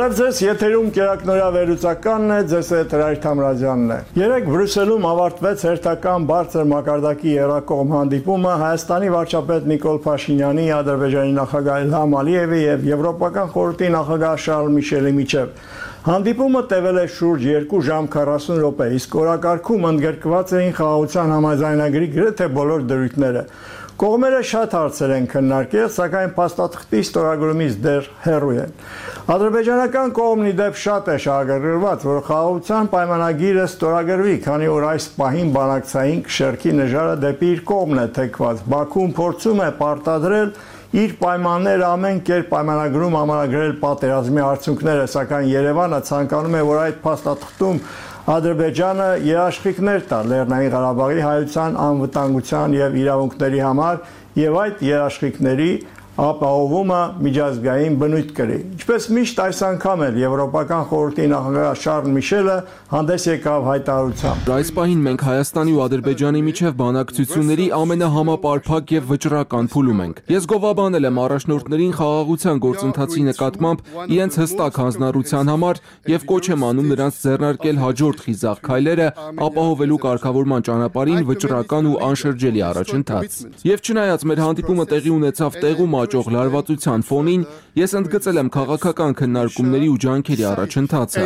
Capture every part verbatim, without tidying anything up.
Բարև ձեզ, եթերում կերակնորյա վերլուծականն է, ձեզ հետ Հրայր Թամրազյանն է։ Երեկ Բրյուսելում ավարտվեց հերթական բարձր մակարդակի եռակողմ հանդիպումը Հայաստանի վարչապետ Նիկոլ Փաշինյանի, Ադրբեջանի նախագահ Իլհամ Ալիևի եւ Եվրոպական խորհրդի նախագահ Շարլ Միշելի միջև։ Հանդիպումը տևել է շուրջ երկու ժամ քառասուն րոպե, իսկ օրակարգում ընդգրկված էին խաղաղության համաձայնագրի գրեթե բոլոր դրույթները։ Կողմերը շատ հարցեր են քննարկել, սակայն փաստաթղթի ստորագրումից դեռ հեռու են։ Ադրբեջանական կողմն ի դեպ շատ է շահագրգռված, որ խաղաղության պայմանագիրը ստորագրվի, քանի որ այս պահին բանակցային շերքի նժարը դեպի իր կողմն է թեքված։ Բաքուն փորձում է պարտադրել իր պայմանները ամեն կերպ պայմանագրում ամրագրել պատերազմի արդյունքները, սակայն Երևանը ցանկանում է, որ այդ փաստաթղթում Ադրբեջանը երաշխիքներ տա Լեռնային Ղարաբաղի հայության անվտանգության եւ իրավունքների համար եւ այդ երաշխիքների ապահովումը միջազգային բնույթ կրի։ Ինչպես միշտ այս անգամ էլ Եվրոպական խորհրդի նախագահ Շարլ Միշելը հանդես եկավ հայտարարությամբ։ Այս պահին մենք Հայաստանի ու Ադրբեջանի միջև բանակցությունների ամենահամապարփակ եւ վճռական փուլում ենք։ Ես գովաբանել եմ առաջնորդներին խաղաղության գործընթացի նկատմամբ իրենց հստակ հանձնառության համար եւ կոչ եմ անում նրանց ձեռնարկել հաջորդ խիզախ քայլերը ապահովելու կարգավորման ճանապարհին վճռական ու անշրջելի առաջընթաց։ Եվ չնայած մեր հանդիպումը տեղի ունեցավ տեղում աճող լարվածության ֆոնին, ես ընդգծել եմ քաղաքական քննարկումների ու ջանքերի առաջընթացը։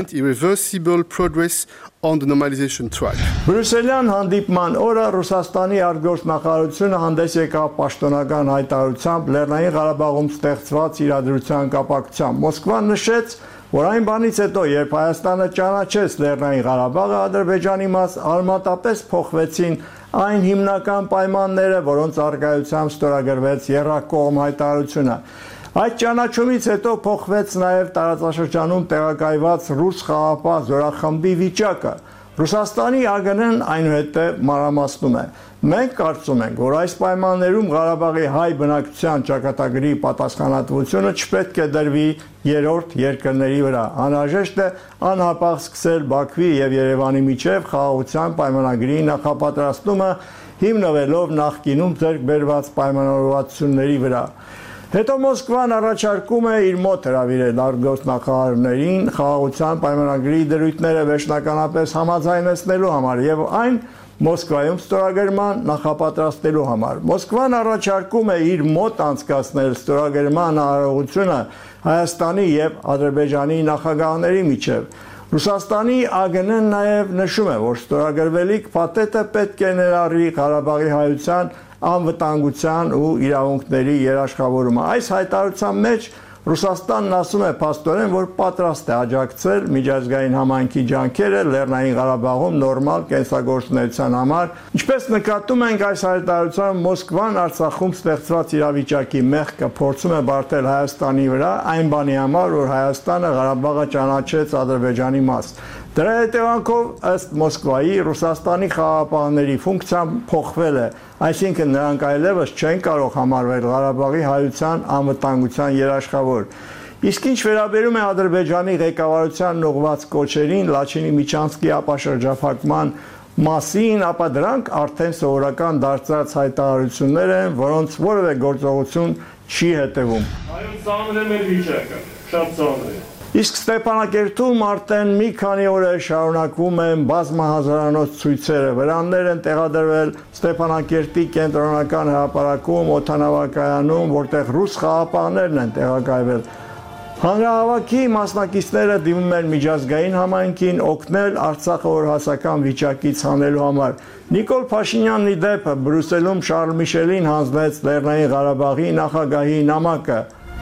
Բրյուսելյան հանդիպման օրը Ռուսաստանի արտգործնախարարությունը հանդես եկավ պաշտոնական հայտարարությամբ Լեռնային Ղարաբաղում ստեղծված իրադրության կապակցությամբ։ Մոսկվան նշեց, որ այն բանից հետո, երբ Հայաստանը ճանաչեց Լեռնային Ղարաբաղը Ադրբեջանի մաս, արմատապես փոխվեցին այն հիմնական պայմանները, որոնց առկայությամբ ստորագրվեց եռակողմ հայտարարությունը։ Այդ ճանաչումից հետո փոխվեց նաև տարածաշրջանում տեղակայված ռուս խաղաղապահ զորախմբի վիճակը։ Ռուսաստանի ԱԳՆ-ն այնուհետև մանրամասնում է։ Մենք կարծում ենք, որ այս պայմաններում Ղարաբաղի հայ բնակչության ճակատագրի պատասխանատվությունը չպետք է դրվի երրորդ երկրների վրա։ Անհրաժեշտ է անհապաղ սկսել Բաքվի եւ Երևանի միջև խաղաղության պայմանագրի նախապատրաստումը, հիմնվելով նախկինում ձեռք բերված պայմանավորվածությունների վրա։ Հետո Մոսկվան առաջարկում է իր մոտ հրավիրել արտգործնախարարներին խաղաղության պայմանագրի դրույթները վերջնականապես համաձայնեցնելու համար եւ այն Մոսկվայում ստորագրման նախապատրաստելու համար։ Մոսկվան առաջարկում է իր մոտ անցկացնել ստորագրման արարողությունը Հայաստանի եւ Ադրբեջանի նախագահների միջև։ Ռուսաստանի ԱԳՆ-ն նաև նշում է, որ ստորագրվելիք փաթեթը պետք է ներառի Ղարաբաղի հայության անվտանգության ու իրավունքների երաշխավորումը։ Այս հայտարարության մեջ Ռուսաստանն ասում է փաստորեն, որ պատրաստ է աջակցել միջազգային համայնքի ջանքերը Լեռնային Ղարաբաղում նորմալ կենսագործունեության համար։ Ինչպես նկատում ենք այս հայտարարությամբ, Մոսկվան Արցախում ստեղծված իրավիճակի մեղքը փորձում է բարթել Հայաստանի վրա այն բանի համար, որ Հայաստանը Ղարաբաղը ճանաչեց Ադրբեջանի մաս։ Դրա հետևանքով ըստ Մոսկվայի Ռուսաստանի խաղաղապահների ֆունկցիան փոխվել է, այսինքն նրանք այլևս չեն կարող համարվել Ղարաբաղի հայության անվտանգության երաշխավոր։ Իսկ ինչ վերաբերում է Ադրբեջանի ղեկավարությանն ուղղված կոչերին Լաչինի Միչանսկի ապաշրջափակման մասին, ապա դրանք արդեն սովորական դարձած հայտարարություններ են, որոնց որևէ գործողություն չի հետևում։ Այո, ծանր է մեր վիճակը, շատ ծանր է։ Իսկ Ստեփանակերտում արդեն մի քանի օր է շարունակվում են բազմահազարանոց ցույցերը։ Վրաններ են տեղադրվել Ստեփանակերտի կենտրոնական հրապարակում, օդանավակայանում, որտեղ ռուս խաղաղապահներն են տեղակայվել։ Հանրահավաքի մասնակիցները դիմում են միջազգային համայնքին օգնել Արցախը օրհասական վիճակից հանելու համար։ Նիկոլ Փաշինյանն ի դեպ Բրյուսելում Շարլ Միշելին հանձնեց Լեռնային Ղարաբաղի նախագահի նամակը։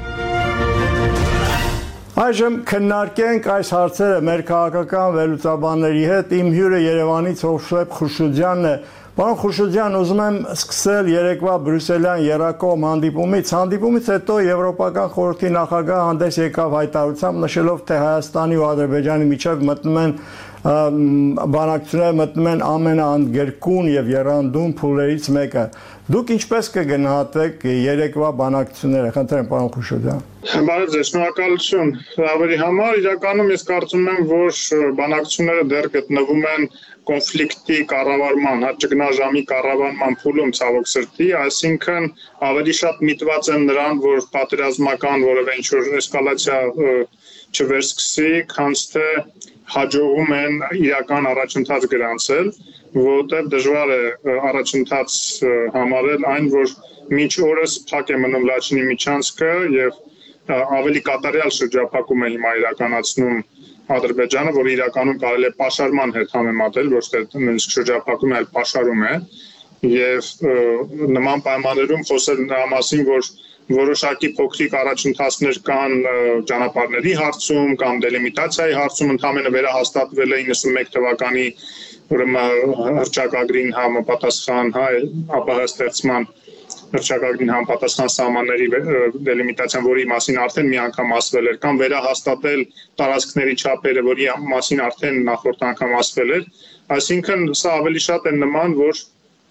Այժմ քննարկենք այս հարցերը մեր քաղաքական վերլուծաբանների հետ։ Իմ հյուրը Երևանից Հովսեփ Խուշուձյանն է։ Պարոն Խուշուձյան, ուզում եմ սկսել երեկվա Բրյուսելյան եռակողմ հանդիպումից։ Հանդիպումից հետո Եվրոպական խորհրդի նախագահը հանդես եկավ հայտարարությամբ, նշելով, թե Հայաստանի ու Ադրբեջանի միջև մտնում են բանակցությունները մտնում են ամենաանդգերքուն եւ եռանդուն փուլերից մեկը։ Դուք ինչպես կգնահատեք երեկվա բանակցությունները, խնդրեմ պարոն Խուշոդյան։ Բարև ձեզ, շնորհակալություն հավերի համար։ Իրականում ես կարծում եմ, որ բանակցությունները դեռ գտնվում են կոնֆլիկտի կառավարման, հաճգնաժամի կառավարման փուլում ցավոք սրտի, այսինքն ավելի շատ միտված են նրան, որ պատերազմական որևէ ինչ-որ էսկալացիա չվերսկսի, քանց թե հաջողում են իրական առաջընթաց գրանցել, որտեղ դժվար է առաջընթաց համարել այն, որ մինչ օրս փակ է մնում Լաչինի միջանցքը եւ ավելի կատարյալ շրջափակում է հիմա իրականացնում Ադրբեջանը, որը իրականում կարելի է պաշարման հետ համեմատել, ոչ թե նույնիսկ շրջափակում, այլ պաշարում է, եւ նման պայմաններում խոսել նրա մասին, որ որոշակի փոքրիկ առաջընթացներ կան ճանապարհների հարցում կամ դելիմիտացիայի հարցում, ընդհանրապես վերահաստատվել է իննսունմեկ թվականի ուրեմն հռչակագրին համապատասխան հայ ապահստեղծման հռչակագրին համապատասխան սահմանների դելիմիտացիան, որի մասին արդեն մի անգամ ասվել էր, կամ վերահաստատել տարածքների չափերը, որի մասին արդեն նախորդ անգամ ասվել էր, այսինքն սա ավելի շատ է նման, որ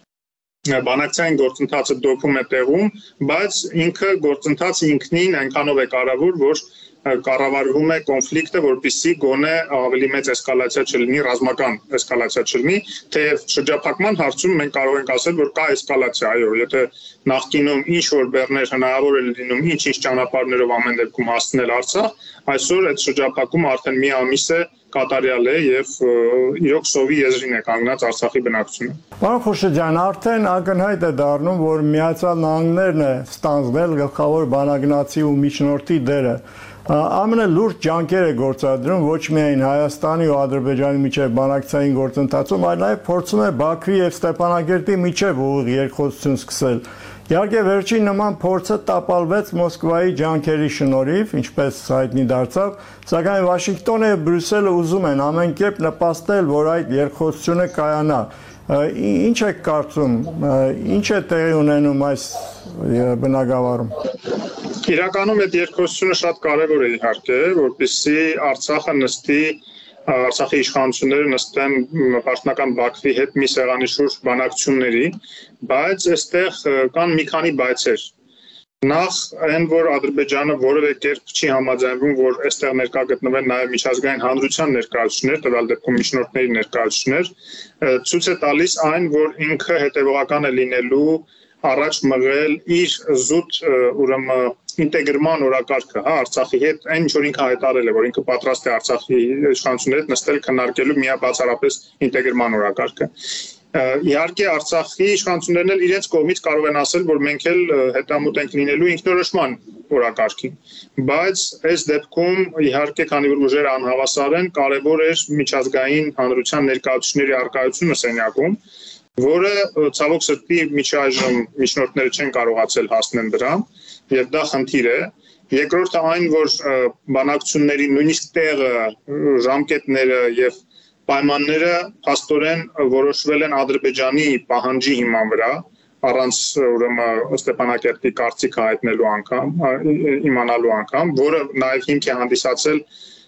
բանակցային գործընթացը դոփում է տեղում, բայց ինքը գործընթացը ինքնին այնքանով է կարևոր, որ կառավարվում է կոնֆլիկտը, որպեսզի գոնե ավելի մեծ էսկալացիա չլինի, ռազմական էսկալացիա չլինի, թեև շրջափակման հարցում մենք կարող ենք ասել, որ կա էսկալացիա, այո, եթե նախկինում ինչ որ բեռներ հնարավոր է լինում, ինչ-ինչ ճանապարհներով ամեն դեպքում հասնել Արցախ, այսօր այդ շրջափակումը արդեն մի ամիս է կատարյալ է եւ իրոք սովի եզրին է կանգնած Արցախի բնակչությունը։ Պարոն Խուշոդյան, արդեն ակնհայտ է դառնում, որ Միացյալ Նահանգներն է ստանձնել գլխավոր բանագնացի ու միջնորդի դերը։ Ամենալուրջ ջանքեր է գործադրում ոչ միայն Հայաստանի ու Ադրբեջանի միջև բանակցային գործընթացում, այլ նաև փորձում է Բաքվի եւ Ստեփանագերտի միջև ուղիղ երկխոսություն սկսել։ Իհարկե վերջին նման փորձը տապալվեց Մոսկվայի ջանքերի շնորհիվ, ինչպես հայտնի դարձավ, սակայն Վաշինգտոնը եւ Բրյուսելը ուզում են ամեն կերպ նպաստել, որ այդ երկխոսությունը կայանա։ Ինչ եք կարծում, ինչ է տեղի ունենում այս բնագավառում։ Իրականում այդ երկխոսությունը շատ կարևոր է իհարկե, որպեսզի Արցախը նստի, Արցախի իշխանությունները նստեն պաշտոնական Բաքվի հետ մի սեղանի շուրջ բանակցությունների, բայց այստեղ կան մի քանի բայցեր։ Նախ այն, որ Ադրբեջանը որևէ կերպ չի համաձայնվում, որ այստեղ ներկա գտնվեն նաև միջազգային հանրության ներկայացուցիչներ, տվյալ դեպքում միջնորդների ներկայացուցիչներ, ցույց է տալիս այն, որ ինքը հետևողական է լինելու առաջ մղել իր զուտ ուրեմն ինտեգրման օրակարգը, հա, Արցախի հետ, այն ինչ որ ինքը հայտարարել է, որ ինքը պատրաստ է Արցախի իշխանությունների հետ նստել քննարկելու միաբացառապես ինտեգրման օրակարգը։ Իհարկե Արցախի իշխանություններն էլ իրենց կողմից կարող են ասել, որ մենք էլ հետամուտ ենք լինելու ինքնորոշման օրակարգին, բայց այս դեպքում իհարկե քանի որ ուժերը անհավասար են, կարևոր է միջազգային հանրության ներկայացուցիչների առկայությունը սենյակում, որը ցավոք սրտի միջայժմ միջնորդները չեն կարողացել հասնել դրան, եւ դա խնդիր է։ Երկրորդը այն, որ բանակցությունների նույնիսկ տեղը, ժամկետները եւ պայմանները փաստորեն որոշվել են Ադրբեջանի պահանջի հիման վրա, առանց ուրեմն Ստեփանակերտի կարծիքը հայտնելու անգամ, իմանալու անգամ, որը նաեւ հիմք է հանդիսացել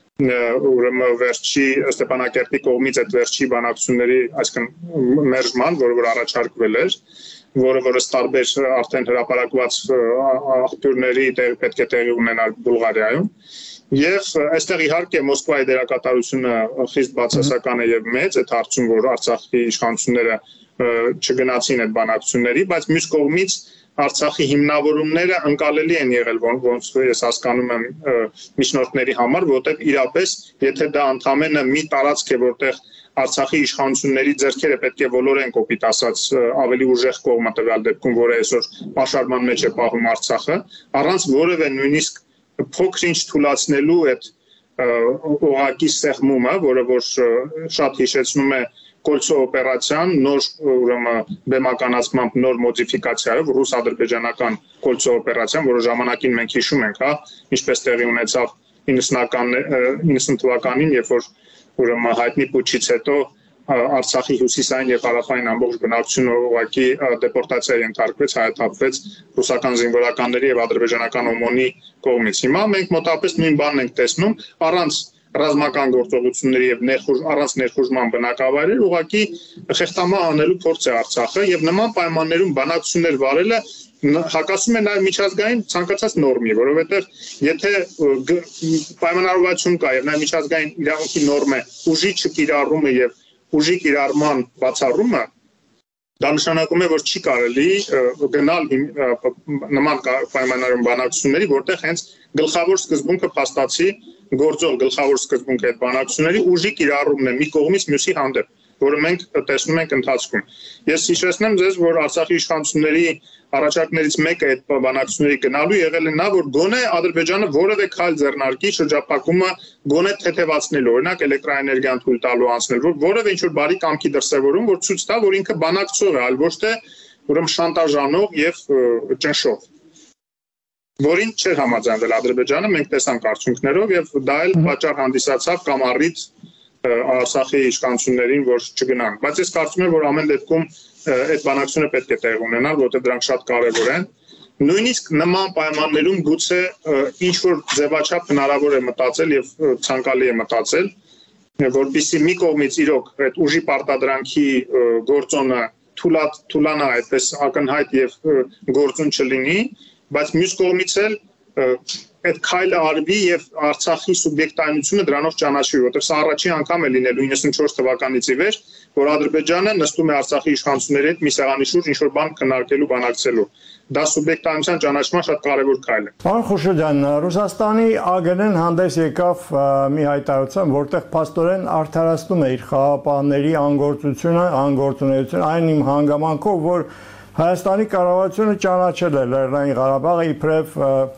ուրեմն վերջի Ստեփանակերտի կողմից այդ վերջի բանակցությունների, այսինքն մերժման, որը որ առաջարկվել էր, որը որ տարբեր արդեն հրապարակված աղբյուրների տեղ պետք է տեղի ունենալ Բուլղարիայում, եւ այստեղ իհարկե Մոսկվայի դերակատարությունը խիստ բացասական է եւ մեծ, այդ հարցում, որ Արցախի իշխանությունները չգնացին այդ բանակցությունների, բայց մյուս կողմից Արցախի հիմնավորումները ընկալելի են եղել, ոնց ես հասկանում եմ միջնորդների համար, որտեղ իրապես, եթե դա ընդամենը մի տարածք է, որտեղ Արցախի իշխանությունների ձեռքերը պետք է ոլորեն կոպիտ ասած ավելի ուժեղ կողմը տվյալ դեպքում, որը այսօր պաշարման մեջ է պահում Արցախը, առանց որևէ նույնիսկ փոքր-ինչ թուլացնելու այդ օղակի սեղմումը, որը որ շատ հիշեցնում է Կոլցո օպերացիան, նոր ուրեմն բեմականացմամբ նոր մոդիֆիկացիայով ռուս-ադրբեջանական Կոլցո օպերացիան, որը ժամանակին մենք հիշում ենք, հա, ինչպես տեղի ունեցավ իննսուն թվականին, երբ որ ուրեմն հայտնի պուչից հետո Արցախի հյուսիսային եւ հարավային ամբողջ բնակչությունը ուղղակի դեպորտացիայի ենթարկվեց, հայտարարվեց ռուսական զինվորականների եւ ադրբեջանական օմոնի կողմից։ Հիմա մենք մոտավորապես նույն բանն ենք տեսնում, առանց ռազմական գործողությունների եւ ներխուժ առանց ներխուժման բնակավայրեր ուղղակի խեղդամա անելու փորձ է Արցախը եւ նման պայմաններում բանակցություններ վարելը հակասում է նաեւ միջազգային ցանկացած նորմի, որովհետեւ եթե պայմանավորվածություն կա եւ նաեւ միջազգային իրավունքի նորմ է ուժի չկիրառումը եւ ուժի կիրառման բացառումը, դա նշանակում է, որ չի կարելի գնալ նման պայմաններում բանակցությունների, որտեղ հենց գլխավոր սկզբունքը փաստացի գործող գլխավոր սկզբունքը այդ բանակցությունների ուժի կիրառումն է մի կողմից մյուսի հանդեպ, որը մենք տեսնում ենք ընթացքում։ Ես հիշեցնեմ ձեզ, որ Արցախի իշխանությունների առաջարկներից մեկը այդ բանակցությունների գնալու եղել է նա, որ գոնե Ադրբեջանը որևէ քայլ ձեռնարկի շրջափակումը գոնե թեթևացնելու, օրինակ էլեկտրաէներգիան թույլ տալու անցնել, որ որևէ ինչ-որ բարի կամքի դրսևորում, որ ցույց տա, որ ինքը բանակցող է, այլ ոչ թե ուրեմն շանտաժանող եւ ճնշող, որին չէր համաձայնվել Ադրբեջանը, մենք տեսանք արդյունքներով եւ դա էլ պատճառ հանդիսացավ կամ առիթ Արցախի իշխանություններին, որ չգնան, բայց ես կարծում եմ, որ ամեն դեպքում այդ բանակցությունը պետք է տեղ ունենա, որտեղ դրանք շատ կարևոր են։ Նույնիսկ նման պայմաններում գուցե ինչ որ ձևաչափ հնարավոր է մտածել եւ ցանկալի է մտածել, որպեսզի մի կողմից իրոք այդ ուժի պարտադրանքի գործոնը թուլանա այդպես ակնհայտ եւ գործուն չլինի, բայց մյուս կողմից էլ այդ քայլը արվի եւ Արցախի սուբյեկտայնությունը դրանով ճանաչվի, որտեղ սա առաջին անգամ է լինելու իննսունչորս թվականից ի վեր, որ Ադրբեջանը նստում է Արցախի իշխանությունների հետ մի սեղանի շուրջ ինչ-որ բան քննարկելու, բանակցելու։ Դա սուբյեկտայնության ճանաչման շատ կարևոր քայլ է։ Պարոն Խուշոջյան, Ռուսաստանի ԱԳՆ-ն հանդես եկավ մի հայտարարությամբ, որտեղ փաստորեն արդարացնում է իր խաղաղապահների անգործությունը, անգործունեությունը այն իմ հանգամանքով, որ Հայաստանի կառավարությունը ճանաչել է Լեռնային Ղարաբաղը իբրև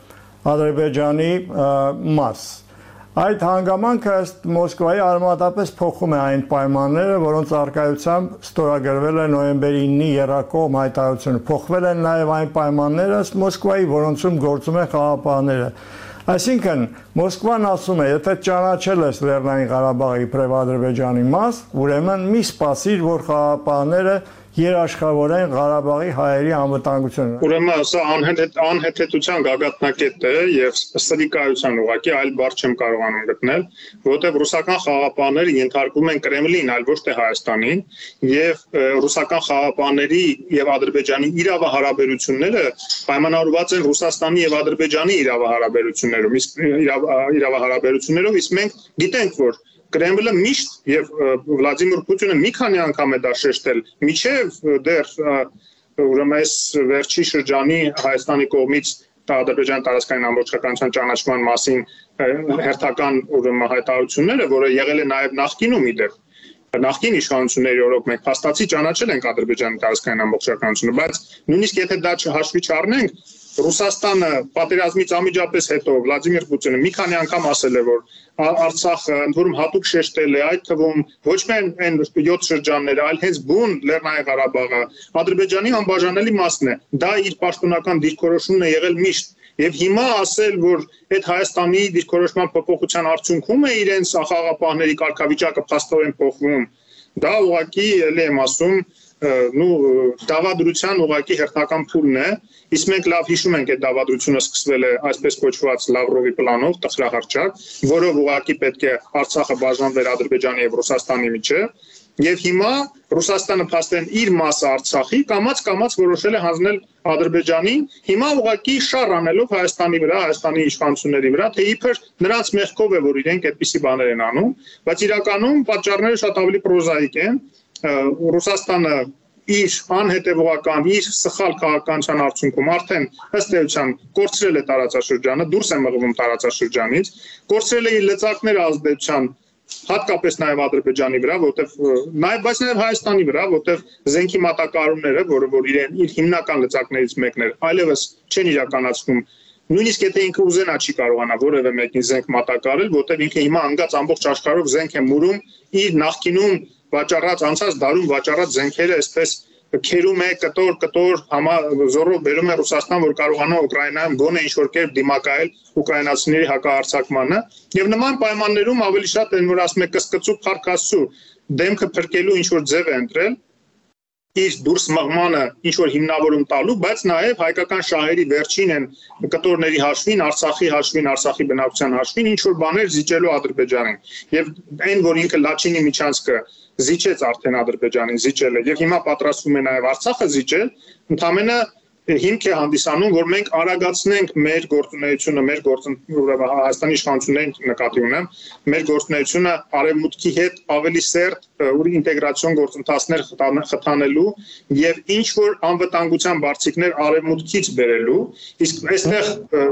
Ադրբեջանի մաս։ Այդ հանգամանքը ըստ Մոսկվայի արմատապես փոխում է այն պայմանները, որոնց առկայությամբ ստորագրվել է նոյեմբերի իննի եռակողմ հայտարարությունը։ Փոխվել են նաև այն պայմանները ըստ Մոսկվայի, որոնցում գործում են խաղաղապահները։ Այսինքն Մոսկվան ասում է, եթե ճանաչել ես Լեռնային Ղարաբաղը իբրև Ադրբեջանի մաս, ուրեմն մի սպասիր, որ խաղաղապահները երաշխավորեն Ղարաբաղի հայերի անվտանգությունը։ Ուրեմն սա անհեթեթության գագաթնակետ է եւ ստրիկայության ուղղակի այլ բառ չեմ կարողանում գտնել, որովհետեւ ռուսական խաղաղապահները ենթարկվում են Կրեմլին, այլ ոչ թե Հայաստանին, եւ ռուսական խաղաղապահների եւ Ադրբեջանի իրավահարաբերությունները պայմանավորված են Ռուսաստանի եւ Ադրբեջանի իրավահարաբերություններով, իսկ իրավահարաբերություններով իսկ մենք գիտենք, որ Կրեմլը միշտ եւ Վլադիմիր Պուտինը մի քանի անգամ է դա շեշտել, միջև դեռ ուրեմն այս վերջի շրջանի Հայաստանի կողմից Ադրբեջանի տարածքային ամբողջականության ճանաչման մասին հերթական ուրեմն հայտարարությունները, որը եղել է նաեւ նախկինում իդեպ նախկին իշխանությունների օրոք մենք փաստացի ճանաչել ենք Ադրբեջանի տարածքային ամբողջականությունը, բայց նույնիսկ եթե դա հաշվի չառնենք, Ռուսաստանը պատերազմից անմիջապես հետո Վլադիմիր Պուտինը մի քանի անգամ ասել է, որ Արցախը ընդ որում հատուկ շեշտել է, այդ թվում ոչ միայն այն յոթ շրջանները, այլ հենց բուն Լեռնային Ղարաբաղը Ադրբեջանի անբաժանելի մասն է։ Դա իր պաշտոնական դիրքորոշումն է եղել միշտ։ Եվ հիմա ասել, որ այդ Հայաստանի դիրքորոշման փոփոխության արդյունքում է իրենց խաղաղապահների կարգավիճակը փաստորեն փոխվում, դա ուղղակի էլի եմ ասում, նու դավադրության ուղղակի հերթական փուլն է, իսկ մենք լավ հիշում ենք այդ դավադրությունը սկսվել է այսպես կոչված Լավրովի պլանով, տխրահարճակ, որով ուղղակի պետք է Արցախը բաժանվեր Ադրբեջանի եւ Ռուսաստանի միջեւ, եւ հիմա Ռուսաստանը փաստեն իր մասը Արցախի կամած-կամած որոշել է հանձնել Ադրբեջանին, հիմա ուղղակի շառ անելով Հայաստանի վրա, Հայաստանի իշխանությունների վրա, թե իբր նրանց մեղքով է, որ իրենք այդպիսի բաներ են անում, բայց իրականում պատճառները շատ ավելի պրոզաիկ են։ Ռուսաստանը իր անհետևողական, իր սխալ քաղաքականության արդյունքում արդեն ըստ էության կորցրել է տարածաշրջանը, դուրս է մղվում տարածաշրջանից, կորցրել է իր լծակները ազդեցության, հատկապես նաև Ադրբեջանի վրա, որտեղ նաև բայց նաև Հայաստանի վրա, որտեղ զենքի մատակարարումները, որը որ իրեն իր հիմնական լծակներից մեկն էր, այլևս չեն իրականացնում։ Նույնիսկ եթե ինքը ուզենա չի կարողանա որևէ մեկին զենք մատակարարել, որտեղ ինքը հիմա անգած ամբողջ աշխարհով զենք է մուրում իր նախկինում վաճառած անցած դարում վաճառած զենքերը այսպես քերում է կտոր կտոր համա զորով բերում է Ռուսաստան, որ կարողանա Ուկրաինայում գոնե ինչ-որ կերպ դիմակայել ուկրաինացիների հակահարձակմանը եւ նման պայմաններում ավելի շատ են որ ասում է կսկծու փառքաստու դեմքը փրկելու ինչ-որ ձև է ընտրել իր դուրս մղմանը ինչ որ հիմնավորում տալու, բայց նաև հայկական շահերի վերջին են կտորների հաշվին, Արցախի հաշվին, Արցախի բնակության հաշվին ինչ որ բաներ զիջելու Ադրբեջանին։ Եվ այն, որ ինքը Լաչինի միջանցքը զիջեց արդեն Ադրբեջանին, զիջել է, եւ հիմա պատրաստվում է նաև Արցախը զիջել, ընդհանրապես հիմք է հանդիսանում, որ մենք արագացնենք մեր գործունեությունը, մեր գործընթացը Հայաստանի իշխանություններին նկատի ունեմ, մեր գործունեությունը արևմուտքի հետ ավելի սերտ ու ինտեգրացիոն գործընթացներ խթանելու եւ ինչ որ անվտանգության բարձիկներ արևմուտքից բերելու, իսկ այստեղ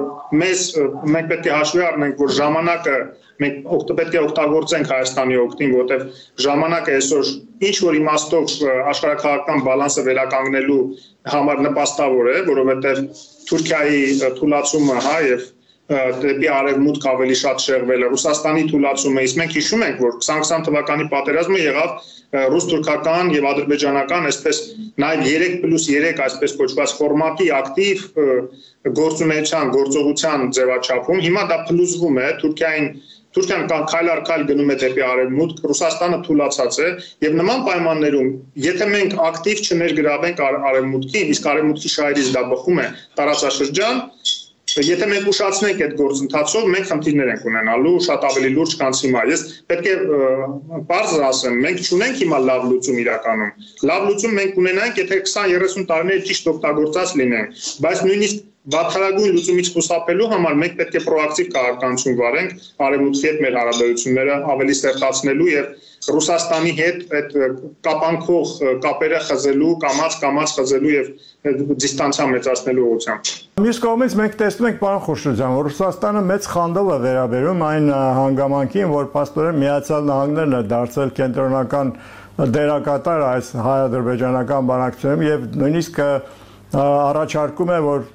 մեզ մենք պետք է հաշվի առնենք, որ ժամանակը մենք պետք է օգտագործենք Հայաստանի օգտին, որտեղ ժամանակը այսօր ինչ որ իմաստով աշխարհակաղակական բալանսը վերականգնելու համար նպաստավոր է, որովհետև Թուրքիայի թուլացումը, հա, եւ դեպի արևմուտք ավելի շատ շեղվել է, Ռուսաստանի թուլացումը, իսկ մենք հիշում ենք, որ քսան թվականի պատերազմը եղավ ռուս-թուրքական եւ ադրբեջանական, այսպես նաեւ երեք պլյուս երեք այսպես կոչված ֆորմատի ակտիվ գործունեության, գործողության ձևաչափում, հիմա դա փլուզվում է, Թուրքիային Թուրքիան քայլ առ քայլ գնում է դեպի արևմուտք, Ռուսաստանը թուլացած է եւ նման պայմաններում, եթե մենք ակտիվ չներգրավենք արևմուտքին, իսկ արևմուտքի շահերից դա բխում է տարածաշրջան, եթե մենք ուշացնենք այդ գործընթացով, մենք խնդիրներ ենք ունենալու շատ ավելի լուրջ, քան հիմա։ Ես պետք է բարձր ասեմ, մենք չունենք հիմա լավ լուծում իրականում։ Լավ լուծում մենք ունենանք, եթե քսան երեսուն տարիներ ճիշտ օգտագործած լինենք, բայց նույնիսկ վատթարագույն լուծումից խուսափելու համար մենք պետք է պրոակտիվ քաղաքականություն վարենք արևմուտքի հետ մեր հարաբերությունները ավելի սերտացնելու եւ Ռուսաստանի հետ այդ կապանքող կապերը խզելու, կամած-կամած խզելու եւ դիստանցիա մեծացնելու ուղղությամբ։ Մյուս կողմից մենք տեսնում ենք, պարոն Խուշնազյան, որ Ռուսաստանը մեծ խանդով է վերաբերում այն հանգամանքին, որ փաստորեն Միացյալ Նահանգներն է դարձել կենտրոնական դերակատար այս հայ-ադրբեջանական բանակցությունում եւ նույնիսկ առաջարկում է, որ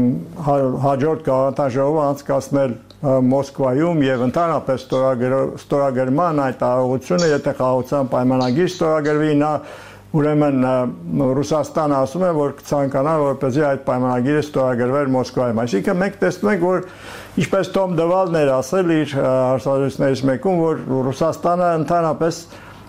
հաջորդ գաղութաժողովը անցկացնել Մոսկվայում եւ ընդհանրապես ստորագրման այդ արարողությունը, եթե խաղաղության պայմանագիր ստորագրվի, նա ուրեմն Ռուսաստանը ասում է, որ կցանկանա, որպեսզի այդ պայմանագիրը ստորագրվեր Մոսկվայում։ Այսինքն մենք տեսնում ենք, որ ինչպես Թոմ Դվալն էր ասել իր հարցազրույցներից մեկում, որ Ռուսաստանը ընդհանրապես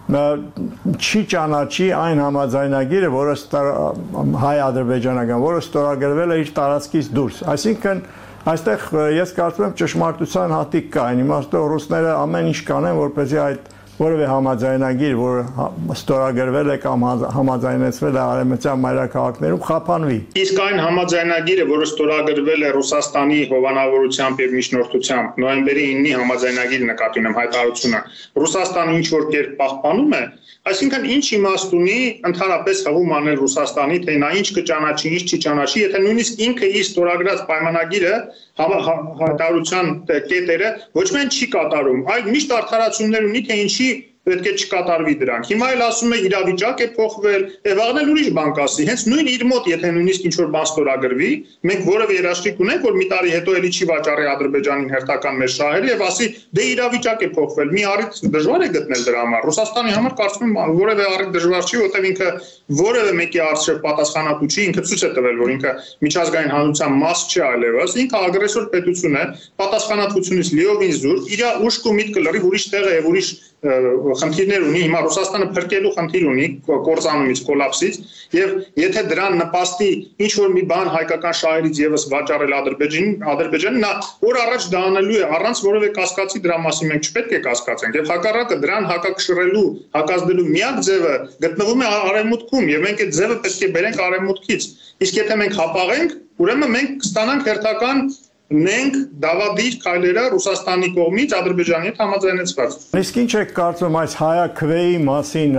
չի ճանաչի այն համաձայնագիրը, որը հայ-ադրբեջանական, որը ստորագրվել է իր տարածքից դուրս։ Այսինքն այստեղ ես կարծում եմ ճշմարտության հատիկ կա, այն իմաստով ռուսները ամեն ինչ կանեն, որպեսզի այդ որևէ համաձայնագիր, որը ստորագրվել է կամ համաձայնեցվել է արևմտյան մայրաքաղաքներում, խափանվի։ Իսկ այն համաձայնագիրը, որը ստորագրվել է Ռուսաստանի հովանավորությամբ եւ միջնորդությամբ, նոյեմբերի իննի համաձայնագիր նկատի ունեմ հայտարարությունը, Ռուսաստանը ինչ որ կերպ պահպանում է, այսինքն ինչ իմաստ ունի ընդհանրապես հղում անել Ռուսաստանի, թե նա ինչ կճանաչի, ինչ չի ճանաչի, եթե նույնիսկ ինքը իր ստորագրած պայմանագիրը հայտարարության կետերը ոչ միայն չի կատարում, այլ միշտ արդարացումներ ունի, թե ինչի պետք է չկատարվի դրանք։ Հիմա էլ ասում է իրավիճակ է փոխվել, եւ աղնել ուրիշ բան կասի։ Հենց նույն իր մոտ, եթե նույնիսկ ինչ որ բան ստորագրվի, մենք որևէ երաշխիք ունենք, որ մի տարի հետո էլի չի վաճառի Ադրբեջանին հերթական մեր շահերը եւ ասի դե իրավիճակ է փոխվել։ Մի առիթ դժվար է գտնել դրա համար։ Ռուսաստանի համար կարծում եմ որևէ առիթ դժվար չի, որտեղ ինքը որևէ մեկի արժեվ պատասխանատու չի, ինքը ցույց է տվել, որ ինքը միջազգային հանրության մաս չի այլևս, ինքը ագրեսոր պետություն է, պատասխանատվությունից լիովին զուրկ, իր ուշք ու միտքը լրիվ ուրիշ տեղ է եւ ուրիշ խնդիրներ ունի, հիմա Ռուսաստանը փրկելու խնդիր ունի կործանումից, կոլապսից եւ եթե դրան նպաստի ինչ որ մի բան հայկական շահերից եւս վաճառել Ադրբեջանին, Ադրբեջանը նա օր առաջ դա անելու է առանց որևէ կասկածի, դրա մասին մենք չպետք է կասկածենք եւ հակառակը դրան հակակշռելու, հակազդելու միակ ձևը գտնվում է արևմուտքում եւ մենք այդ ձևը պետք է բերենք արևմուտքից, իսկ եթե մենք հապաղենք, ուրեմն մենք կստանանք հերթական նենք դավադիր քայլերը Ռուսաստանի կողմից Ադրբեջանի հետ համաձայնեցված։ Իսկ ինչ եք կարծում այս հայաքվեի մասին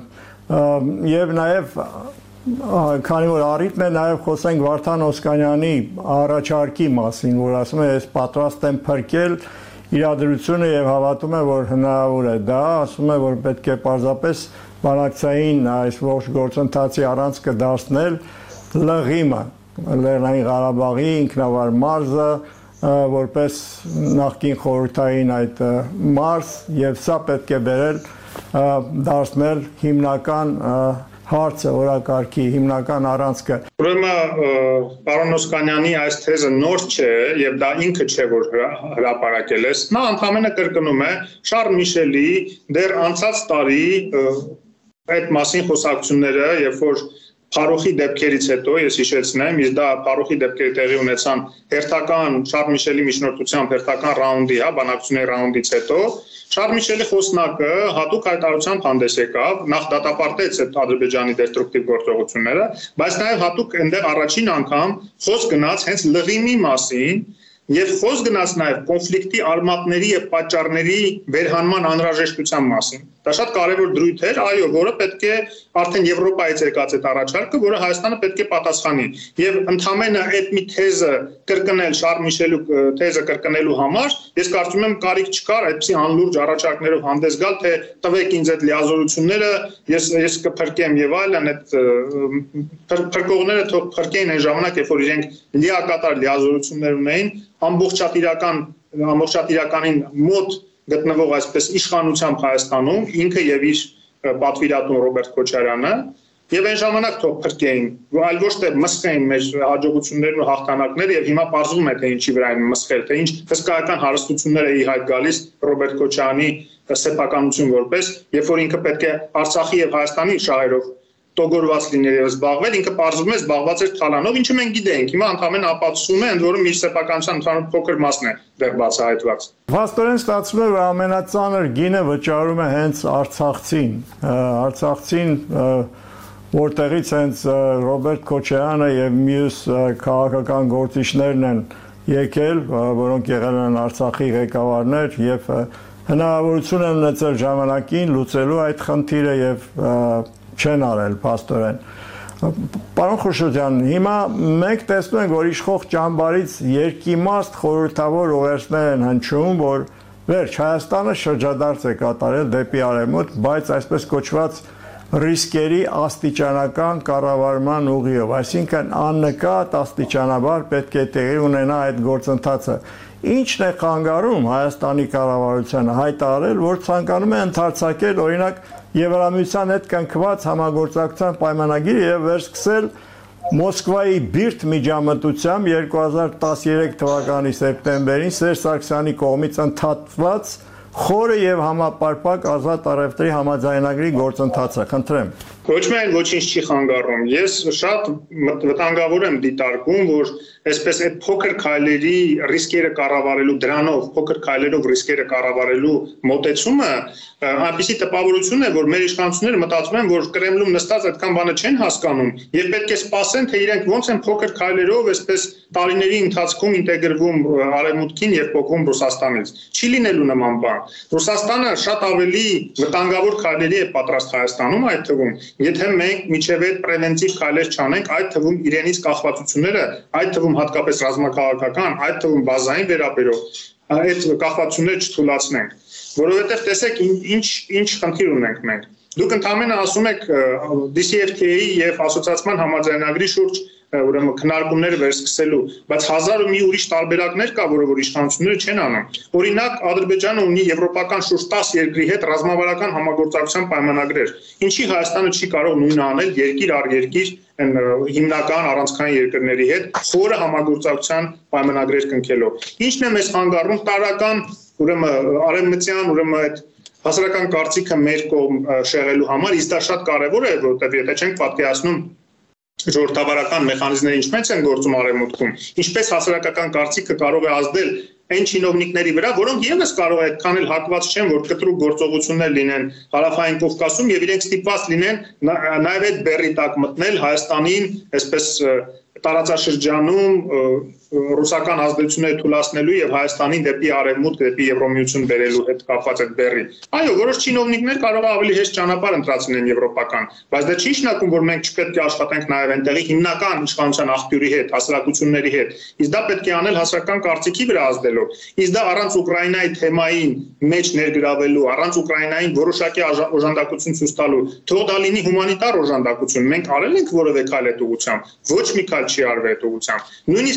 եւ նաեւ քանի որ առիթն է նաեւ խոսենք Վարդան Օսկանյանի առաջարկի մասին, որ ասում է ես պատրաստ եմ փրկել իրադրությունը եւ հավատում է, որ հնարավոր է դա, ասում է, որ պետք է պարզապես բանակցային այս ողջ գործընթացի առանցքը դարձնել լղիմը Լեռնային Ղարաբաղի ինքնավար մարզը որպես նախկին խորհրդային այդ մարզ եւ սա պետք է բերել դարձնել հիմնական հարցը օրակարգի հիմնական առանցքը։ Ուրեմն պարոն Օսկանյանի այս թեզը նոր չէ եւ դա ինքը չէ որ հրապարակել է։ Նա ընդհանրապես կրկնում է Շարլ Միշելի դեռ անցած տարի Այդ մասին խոսակցությունները, երբ որ Փարոխի դեպքերից հետո ես հիշեցնեմ, իսկ դա Փարոխի դեպքերի տեղի ունեցան հերթական Շարլ Միշելի միջնորդությամբ հերթական ռաունդի, հա, բանակցությունների ռաունդից հետո, Շարլ Միշելի խոսնակը հատուկ հայտարարությամբ հանդես եկավ, նախ դատապարտեց այդ Ադրբեջանի դեստրուկտիվ գործողությունները, բայց նաև հատուկ այնտեղ առաջին անգամ խոսք գնաց հենց լղիմի մասին Եվ խոսք գնաց նաև կոնֆլիկտի արմատների եւ պատճառների վերհանման անհրաժեշտության մասին։ Դա շատ կարևոր դրույթ էր, այո, որը պետք է արդեն Եվրոպայից եկած այդ առաջարկը, որը Հայաստանը պետք է պատասխանի։ Եվ ընդհանրապես այդ մի թեզը կրկնել Շարլ Միշելու թեզը կրկնելու համար, ես կարծում եմ կարիք չկար այդպիսի անլուրջ առաջարկներով հանդես գալ, թե տվեք ինձ այդ լիազորությունները, ես ես կփրկեմ եւ այլն, այդ փրկողները թող փրկեին այն ժամանակ, երբ որ իրենք լիակատար լիազորություններ ունեին, ամբողջատիրական ամբողջատիրականին մոտ գտնվող այսպես իշխանությամբ Հայաստանում ինքը եւ իր պատվիրատուն Ռոբերտ Քոչարյանը եւ այն ժամանակ թող փրկեին, այլ ոչ թե մսխեին մեր հաջողություններն ու հաղթանակները եւ հիմա պարզվում է թե ինչի վրա են մսխել, թե ինչ հսկայական հարստություններ է ի հայտ գալիս Ռոբերտ Քոչարյանի սեփականություն որպես, երբ որ ինքը պետք է Արցախի եւ Հայաստանի շահերով տոգորված լինել եւ զբաղվել, ինքը պարզվում է զբաղված էր թալանով, ինչը մենք գիտենք։ Հիմա ընդհանրապես ապացուցում է, ընդ որում իր սեփականության ընդհանուր փոքր մասն է դեռ բացահայտված։ Վաստորեն ստացվում է, որ ամենածանր գինը վճարում է հենց արցախցին։ Արցախցին, որտեղից հենց Ռոբերտ Քոչարյանը եւ մյուս քաղաքական գործիչներն են եկել, որոնք եղել են Արցախի ղեկավարներ եւ հնարավորություն են ունեցել ժամանակին լուծելու այդ խնդիրը եւ չեն արել փաստորեն։ Պարոն Խուշոդյան, հիմա մենք տեսնում ենք, որ իշխող ճամբարից երկիմաստ խորհրդավոր ուղերձներ են հնչում, որ վերջ Հայաստանը շրջադարձ է կատարել դեպի արևմուտք, բայց այսպես կոչված ռիսկերի աստիճանական կառավարման ուղիով, այսինքն աննկատ աստիճանաբար պետք է տեղի ունենա այդ գործընթացը։ Ինչն է խանգարում Հայաստանի կառավարությանը հայտարարել, որ ցանկանում է ընդարձակել օրինակ Եվրամիության հետ կնքված համագործակցության պայմանագիրը եւ վերսկսել Մոսկվայի բիրտ միջամտությամբ երկու հազար տասներեք թվականի սեպտեմբերին Սերժ Սարգսյանի կողմից ընդհատված խորը եւ համապարփակ ազատ առևտրի համաձայնագրի գործընթացը, խնդրեմ։ Ոչ միայն ոչինչ չի խանգարում, ես շատ վտանգավոր եմ դիտարկում, որ այսպես այդ փոքր քայլերի ռիսկերը կառավարելու դրանով, փոքր քայլերով ռիսկերը կառավարելու մոտեցումը այնպիսի տպավորություն է, որ մեր իշխանությունները մտածում են, որ Կրեմլում նստած այդքան բանը չեն հասկանում եւ պետք է սպասեն, թե իրենք ոնց են փոքր քայլերով այսպես տարիների ընթացքում ինտեգրվում արևմուտքին եւ փոխվում Ռուսաստանից։ Չի լինելու նման բան։ Ռուսաստանը շատ ավելի վտանգավոր քայլերի է պատրաստ Հայաստանում այդ թվում, եթե մենք միջև այդ պրևենտիվ քայլեր չանենք, այդ թվում իրենից կախվածությունները, այդ թվում հատկապես ռազմաքաղաքական, այդ թվում բազային վերաբերող այդ կախվածությունները չթույլատնենք, որովհետև տեսեք ինչ ինչ խնդիր ունենք մենք։ Դուք ընդհանրապես ասում եք D C F T A-ի եւ ասոցիացիան համաձայնագրի շուրջ ուրեմն քննարկումները վերսկսելու, բայց հազար ու մի ուրիշ տարբերակներ կա, որը որ իշխանությունները չեն անում։ Օրինակ, Ադրբեջանը ունի եվրոպական շուրջ տասը երկրի հետ ռազմավարական համագործակցության պայմանագրեր։ Ինչի Հայաստանը չի կարող նույնը անել երկիր առ երկիր հիմնական առանցքային երկրների հետ խորը համագործակցության պայմանագրեր կնքելով։ Ինչն է մեզ խանգարում տարական, ուրեմն արևմտյան, ուրեմն այդ հասարակական կարծիքը մեր կողմ շեղելու համար, իսկ դա շատ կարևոր է, որովհետև եթե չենք պատկերացնում ժողովրդավարական մեխանիզմները ինչպես են գործում արևմուտքում, ինչպես հասարակական կարծիքը կարող է ազդել այն չինովնիկների վրա, որոնք եւս կարող է այդքան էլ հակված չեն, որ կտրուկ գործողություններ լինեն Հարավային Կովկասում եւ իրենք ստիպված լինեն նաեւ այդ բեռի տակ մտնել Հայաստանին, այսպես տարածաշրջանում ռուսական ազդեցությունները թույլատնելու եւ Հայաստանին դեպի արևմուտք, դեպի Եվրոմիություն բերելու հետ կապված այդ բեռի։ Այո, որոշ չինովնիկներ կարող է ավելի հեշտ ճանապարհ ընտրացնեն եվրոպական, բայց դա չի նշանակում, որ մենք չպետք է աշխատենք նաեւ այնտեղի հիմնական իշխանության աղբյուրի հետ, հասարակությունների հետ։ Իսկ դա պետք է անել հասարակական կարծիքի վրա ազդելով։ Իսկ դա առանց Ուկրաինայի թեմային մեջ ներգրավելու, առանց Ուկրաինային որոշակի օժանդակություն ցույց տալու, թող դա լինի հումանիտար օժանդակություն։ Մենք արել ենք որևէ քայլ այդ ուղղությամբ, ոչ մի քայլ չի արվել այդ ուղղությամբ։ Նույնիսկ հասարակական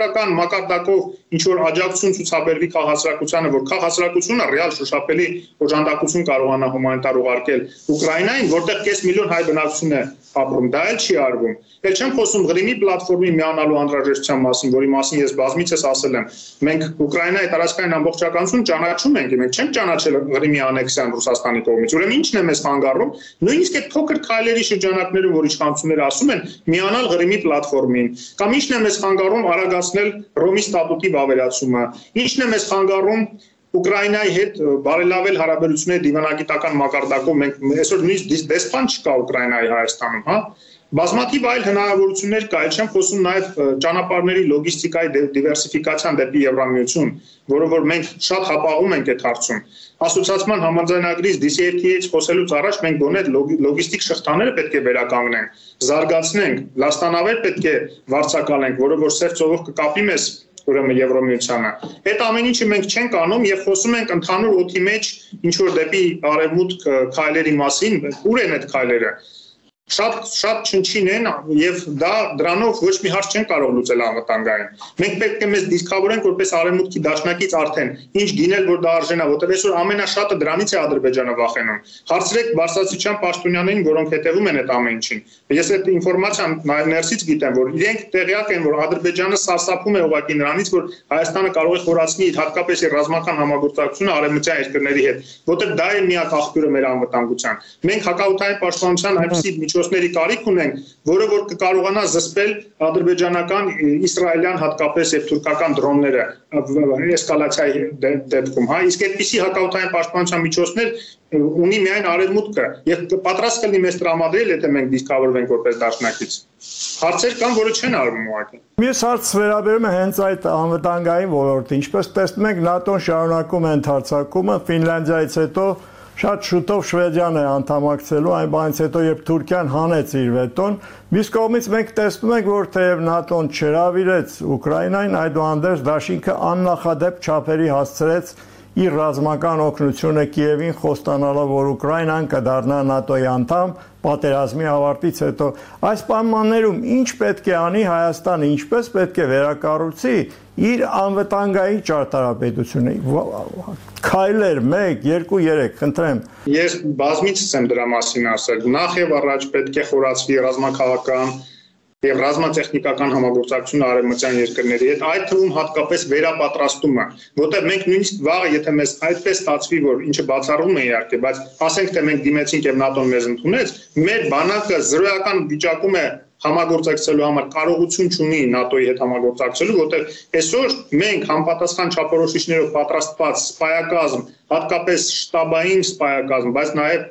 հասարակական մակարդակով ինչ որ աջակցություն ցուցաբերվի քաղաքացիությանը, որ քաղաքացիությունը ռեալ շոշափելի օժանդակություն կարողանա հումանիտար ուղարկել Ուկրաինային, որտեղ կես միլիոն հայ բնակչություն է ապրում, դա էլ չի արվում։ Էլ չեմ խոսում Ղրիմի պլատֆորմի միանալու անհրաժեշտության մասին, որի մասին ես բազմիցս ասել եմ։ Մենք Ուկրաինայի տարածքային ամբողջականություն ճանաչում ենք, մենք չենք ճանաչել Ղրիմի անեքսիան Ռուսաստանի կողմից։ Ուրեմն ի՞նչն է մեզ խանգարում։ Նույնիսկ այդ փոքր քայլերի շրջանակներում, որ իշխանությունները ասում են, միանալ Ղրիմի պլատֆորմին, կամ ի՞նչն է մեզ խանգարում արագացնել Ռոմի ստատուտի վավերացումը, ի՞նչն է մեզ խանգարում Ուկրաինայի հետ բարելավել հարաբերությունները դիվանագիտական մակարդակով, մենք այսօր նույնիսկ դեսպան չկա Ուկրաինայի Հայաստանում, հա։ Բազմաթիվ այլ հնարավորություններ կա, այլ չեմ խոսում նաև ճանապարհների լոգիստիկայի դիվերսիֆիկացիան դեպի Եվրամիություն, որը որ մենք շատ հապաղում ենք այդ հարցում։ Ասոցիացիան համաձայնագրից D C F T A-ից խոսելուց առաջ մենք գոնե լոգիստիկ շղթաները պետք է վերականգնենք, զարգացնենք, լաստանավեր պետք է վարձակալենք, որը որ սև ծովով կկապի մեզ ուրեմն Եվրամիությանը։ Այդ ամեն ինչը մենք չենք անում եւ խոսում ենք ընդհանուր օդի մեջ ինչ որ դեպի արևմուտք քայլերի մասին, ուր են այդ քայլերը։ Շատ շատ չնչին են եւ դա դրանով ոչ մի հարց չեն կարող լուծել անվտանգային։ Մենք պետք է մեզ դիսկավորենք որպես արևմուտքի դաշնակից արդեն ինչ գինել որ դա արժենա, որտեղ այսօր ամենաշատը դրանից է Ադրբեջանը վախենում։ Հարցրեք Բարսասիչյան պաշտոնյաներին, որոնք հետևում են այդ ամեն ինչին։ Ես այդ ինֆորմացիան նաեւ ներսից գիտեմ, որ իրենք տեղյակ են, որ Ադրբեջանը սարսափում է ուղղակի նրանից, որ Հայաստանը կարող է խորացնի հատկապես իր ռազմական համագործակցությունը արևմտյան երկրների հետ, որտեղ դա է միակ աղբյուրը մեր անվտանգության։ Մենք հակաօդային պաշտպանության այնպիսի միջոցների կարիք ունենք, որը որ կկարողանա զսպել ադրբեջանական, իսրայելյան, հատկապես եւ թուրքական դրոնները էսկալացիայի դեպքում, հա, իսկ այդպիսի հակաօդային պաշտպանության միջոցներ ունի միայն արևմուտքը եւ պատրաստ կլինի մեզ տրամադրել, եթե մենք դիսկավորվենք որպես դաշնակից։ Հարցեր կան, որը չեն արվում ուղղակի։ Մյուս հարց վերաբերում է հենց այդ անվտանգային ոլորտին։ Ինչպես տեսնում եք, ՆԱՏՕ-ն շարունակում է ընդարձակումը, Ֆինլանդիայից հետո շատ շուտով Շվեդիան է անդամակցելու, այն բանից հետո երբ Թուրքիան հանեց իր վետոն, մյուս կողմից մենք տեսնում ենք, որ թեև ՆԱՏՕ-ն չհրավիրեց Ուկրաինային, այդուհանդերձ դաշինքը աննախադեպ չափերի հասցրեց իր ռազմական օգնությունը Կիևին, խոստանալով, որ Ուկրաինան կդառնա ՆԱՏՕ-ի անդամ պատերազմի ավարտից հետո։ Այս պայմաններում ինչ պետք է անի Հայաստանը, ինչպես պետք է վերակառուցի իր անվտանգային ճարտարապետությունը։ Քայլեր մեկ, երկու, երեք, խնդրեմ։ Ես բազմիցս եմ դրա մասին ասել։ Նախ եւ առաջ պետք է խորացվի ռազմաքաղաքական եւ ռազմատեխնիկական համագործակցությունը արևմտյան երկրների հետ, այդ թվում հատկապես վերապատրաստումը, որտեղ մենք նույնիսկ վաղը, եթե մեզ այդպես ստացվի, որ ինչը բացառվում է իհարկե, բայց ասենք թե մենք դիմեցինք եւ ՆԱՏՕ-ն մեզ ընդունեց, մեր բանակը զրոյական վիճակում է համագործակցելու համար կարողություն չունի ՆԱՏՕ-ի հետ համագործակցելու, որտեղ այսօր մենք համապատասխան չափորոշիչներով պատրաստված սպայակազմ, հատկապես շտաբային սպայակազմ, բայց նաեւ